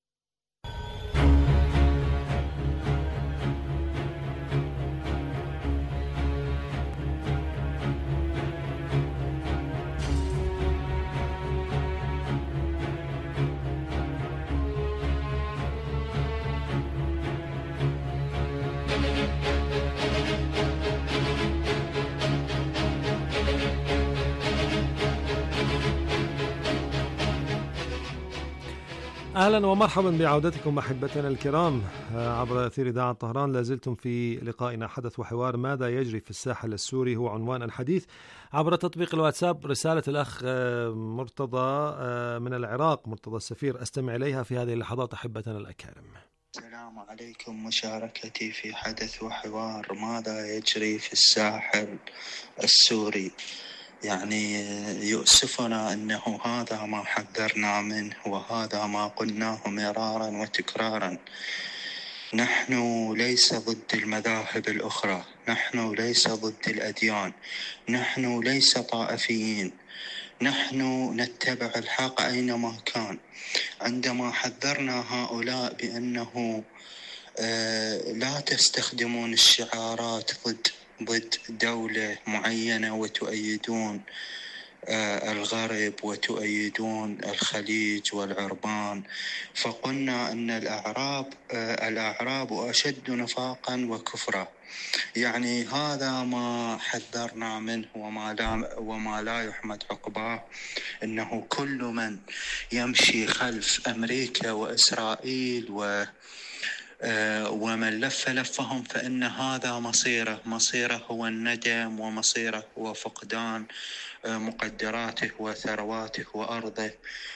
أهلا ومرحبا بعودتكم أحبتنا الكرام عبر أثير إذاعة طهران. لازلتم في لقائنا حدث وحوار ماذا يجري في الساحل السوري، هو عنوان الحديث عبر تطبيق الواتساب. رسالة الأخ مرتضى من العراق، مرتضى السفير، أستمع إليها في هذه اللحظات أحبتنا الأكارم. السلام عليكم، مشاركتي في حدث وحوار ماذا يجري في الساحل السوري. يعني يؤسفنا أنه هذا ما حذرنا منه وهذا ما قلناه مرارا وتكرارا. نحن ليس ضد المذاهب الأخرى، نحن ليس ضد الأديان، نحن ليس طائفيين، نحن نتبع الحق أينما كان. عندما حذرنا هؤلاء بأنه لا تستخدمون الشعارات ضد ضد دولة معينة وتؤيدون الغرب وتؤيدون الخليج والعربان، فقلنا أن الأعراب الأعراب أشد نفاقا وكفرا. يعني هذا ما حذرنا منه وما لا, وما لا يحمد عقباه، أنه كل من يمشي خلف أمريكا وإسرائيل و ومن لف لفهم فإن هذا مصيره مصيره هو الندم، ومصيره هو فقدان مقدراته وثرواته وأرضه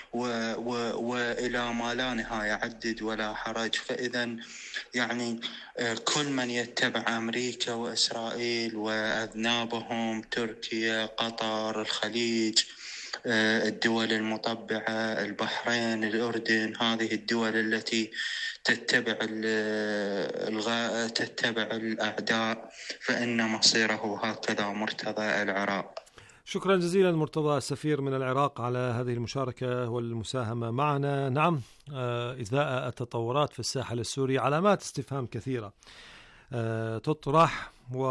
وإلى ما لا نهاية، عدد ولا حرج. فإذا يعني كل من يتبع أمريكا وإسرائيل وأذنابهم تركيا، قطر، الخليج، الدول المطبعة، البحرين، الأردن، هذه الدول التي تتبع الغاء تتبع الأعداء، فإن مصيره هكذا مرتضى العراق. شكرا جزيلا مرتضى السفير من العراق على هذه المشاركة والمساهمة معنا. نعم، إزاء التطورات في الساحل السوري علامات استفهام كثيرة تطرح،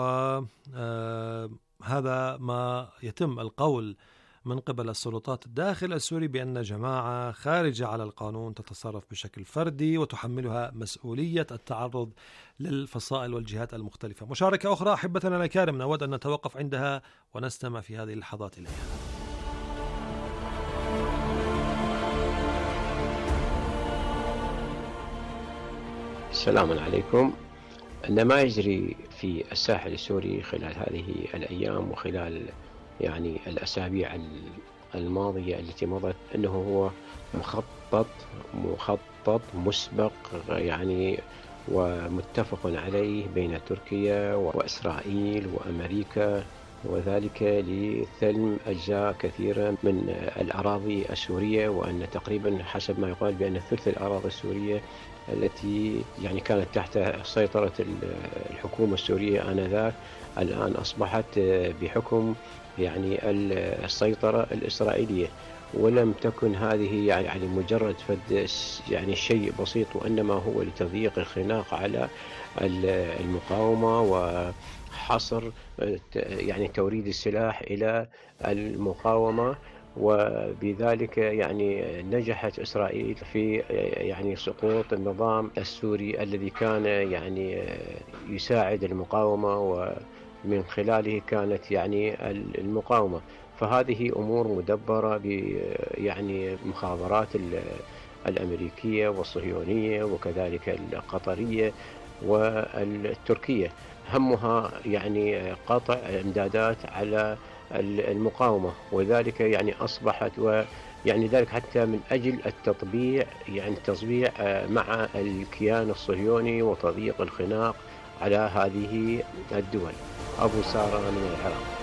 وهذا ما يتم القول من قبل السلطات الداخل السوري بأن جماعة خارجة على القانون تتصرف بشكل فردي وتحملها مسؤولية التعرض للفصائل والجهات المختلفة. مشاركة أخرى أحبتنا الأكارم نود أن نتوقف عندها ونستمع في هذه اللحظات إليها. السلام عليكم. أن ما يجري في الساحل السوري خلال هذه الأيام وخلال يعني الأسابيع الماضية التي مضت أنه هو مخطط مخطط مسبق يعني ومتفق عليه بين تركيا وإسرائيل وأمريكا، وذلك لثلم أجزاء كثيرة من الأراضي السورية، وأن تقريبا حسب ما يقال بأن ثلث الأراضي السورية التي يعني كانت تحت سيطرة الحكومة السورية آنذاك الآن أصبحت بحكم يعني السيطرة الإسرائيلية، ولم تكن هذه يعني مجرد فد يعني شيء بسيط، وإنما هو لتضييق الخناق على المقاومة وحصر يعني توريد السلاح إلى المقاومة. وبذلك يعني نجحت إسرائيل في يعني سقوط النظام السوري الذي كان يعني يساعد المقاومة، ومن خلاله كانت يعني المقاومة. فهذه أمور مدبرة ب يعني مخابرات الأمريكية والصهيونية وكذلك القطرية والتركية، همها يعني قطع إمدادات على المقاومة، وذلك يعني أصبحت ويعني ذلك حتى من أجل التطبيع يعني التصبيع مع الكيان الصهيوني وتضييق الخناق على هذه الدول. أبو سارة من العراق.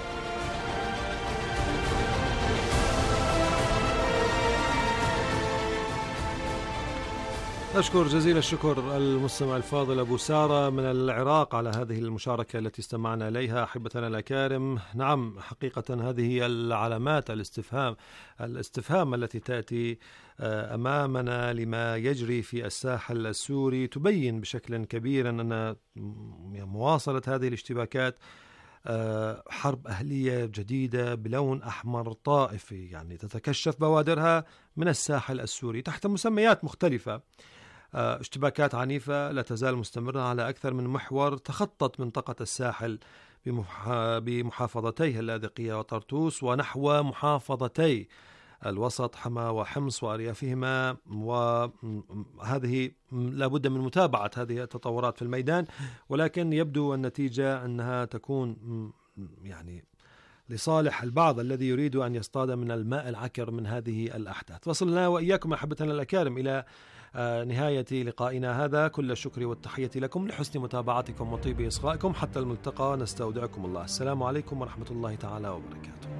أشكر جزيل الشكر المستمع الفاضل أبو سارة من العراق على هذه المشاركة التي استمعنا إليها. أحبتنا الأكارم، نعم حقيقة هذه العلامات الاستفهام الاستفهام التي تأتي أمامنا لما يجري في الساحل السوري تبين بشكل كبير أن مواصلة هذه الاشتباكات حرب أهلية جديدة بلون أحمر طائفي، يعني تتكشف بوادرها من الساحل السوري تحت مسميات مختلفة. اشتباكات عنيفة لا تزال مستمرة على أكثر من محور تخطت منطقة الساحل بمحافظتي اللاذقية وطرطوس ونحو محافظتي الوسط حما وحمص وأريافهما، وهذه لابد من متابعة هذه التطورات في الميدان، ولكن يبدو النتيجة أنها تكون يعني لصالح البعض الذي يريد أن يصطاد من الماء العكر من هذه الأحداث. وصلنا وإياكم أحبتنا الأكارم إلى نهاية لقائنا هذا. كل الشكر والتحية لكم لحسن متابعتكم وطيب إصغائكم. حتى الملتقى، نستودعكم الله. السلام عليكم ورحمة الله تعالى وبركاته.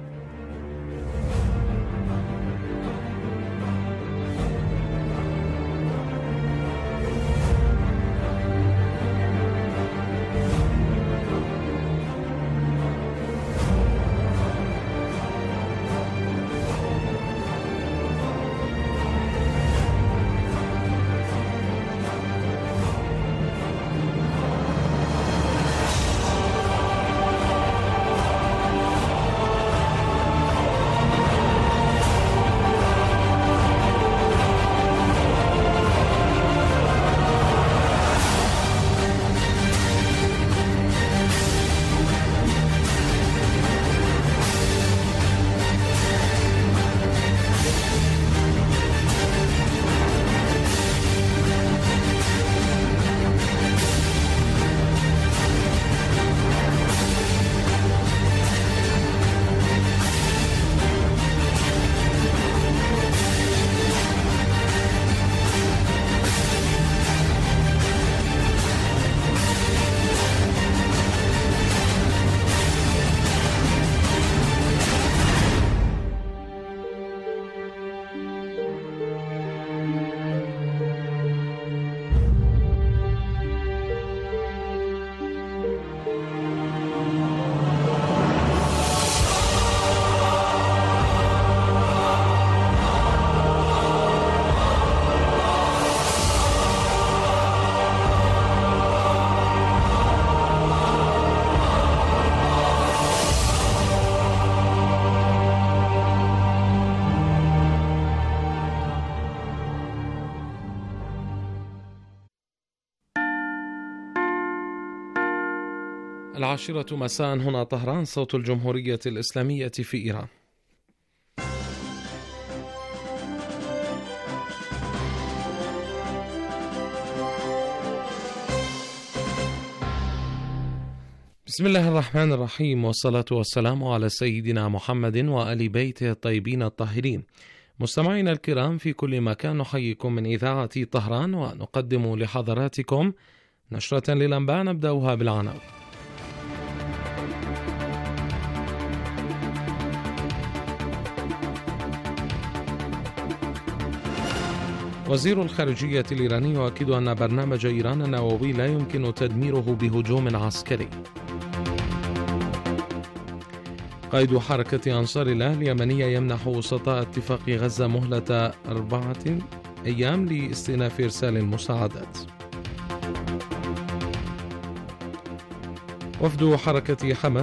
العاشرة مساء هنا طهران، صوت الجمهورية الإسلامية في إيران. بسم الله الرحمن الرحيم، والصلاة والسلام على سيدنا محمد وآل بيته الطيبين الطاهرين. مستمعينا الكرام في كل مكان، نحييكم من إذاعة طهران ونقدم لحضراتكم نشرة للأنباء نبدأها بالعناوين. وزير الخارجية الإيراني يؤكد أن برنامج إيران النووي لا يمكن تدميره بهجوم عسكري. قائد حركة أنصار الله اليمنية يمنح وسطاء اتفاق غزة مهلة أربعة أيام لاستئناف إرسال المساعدات. وفد حركة حماس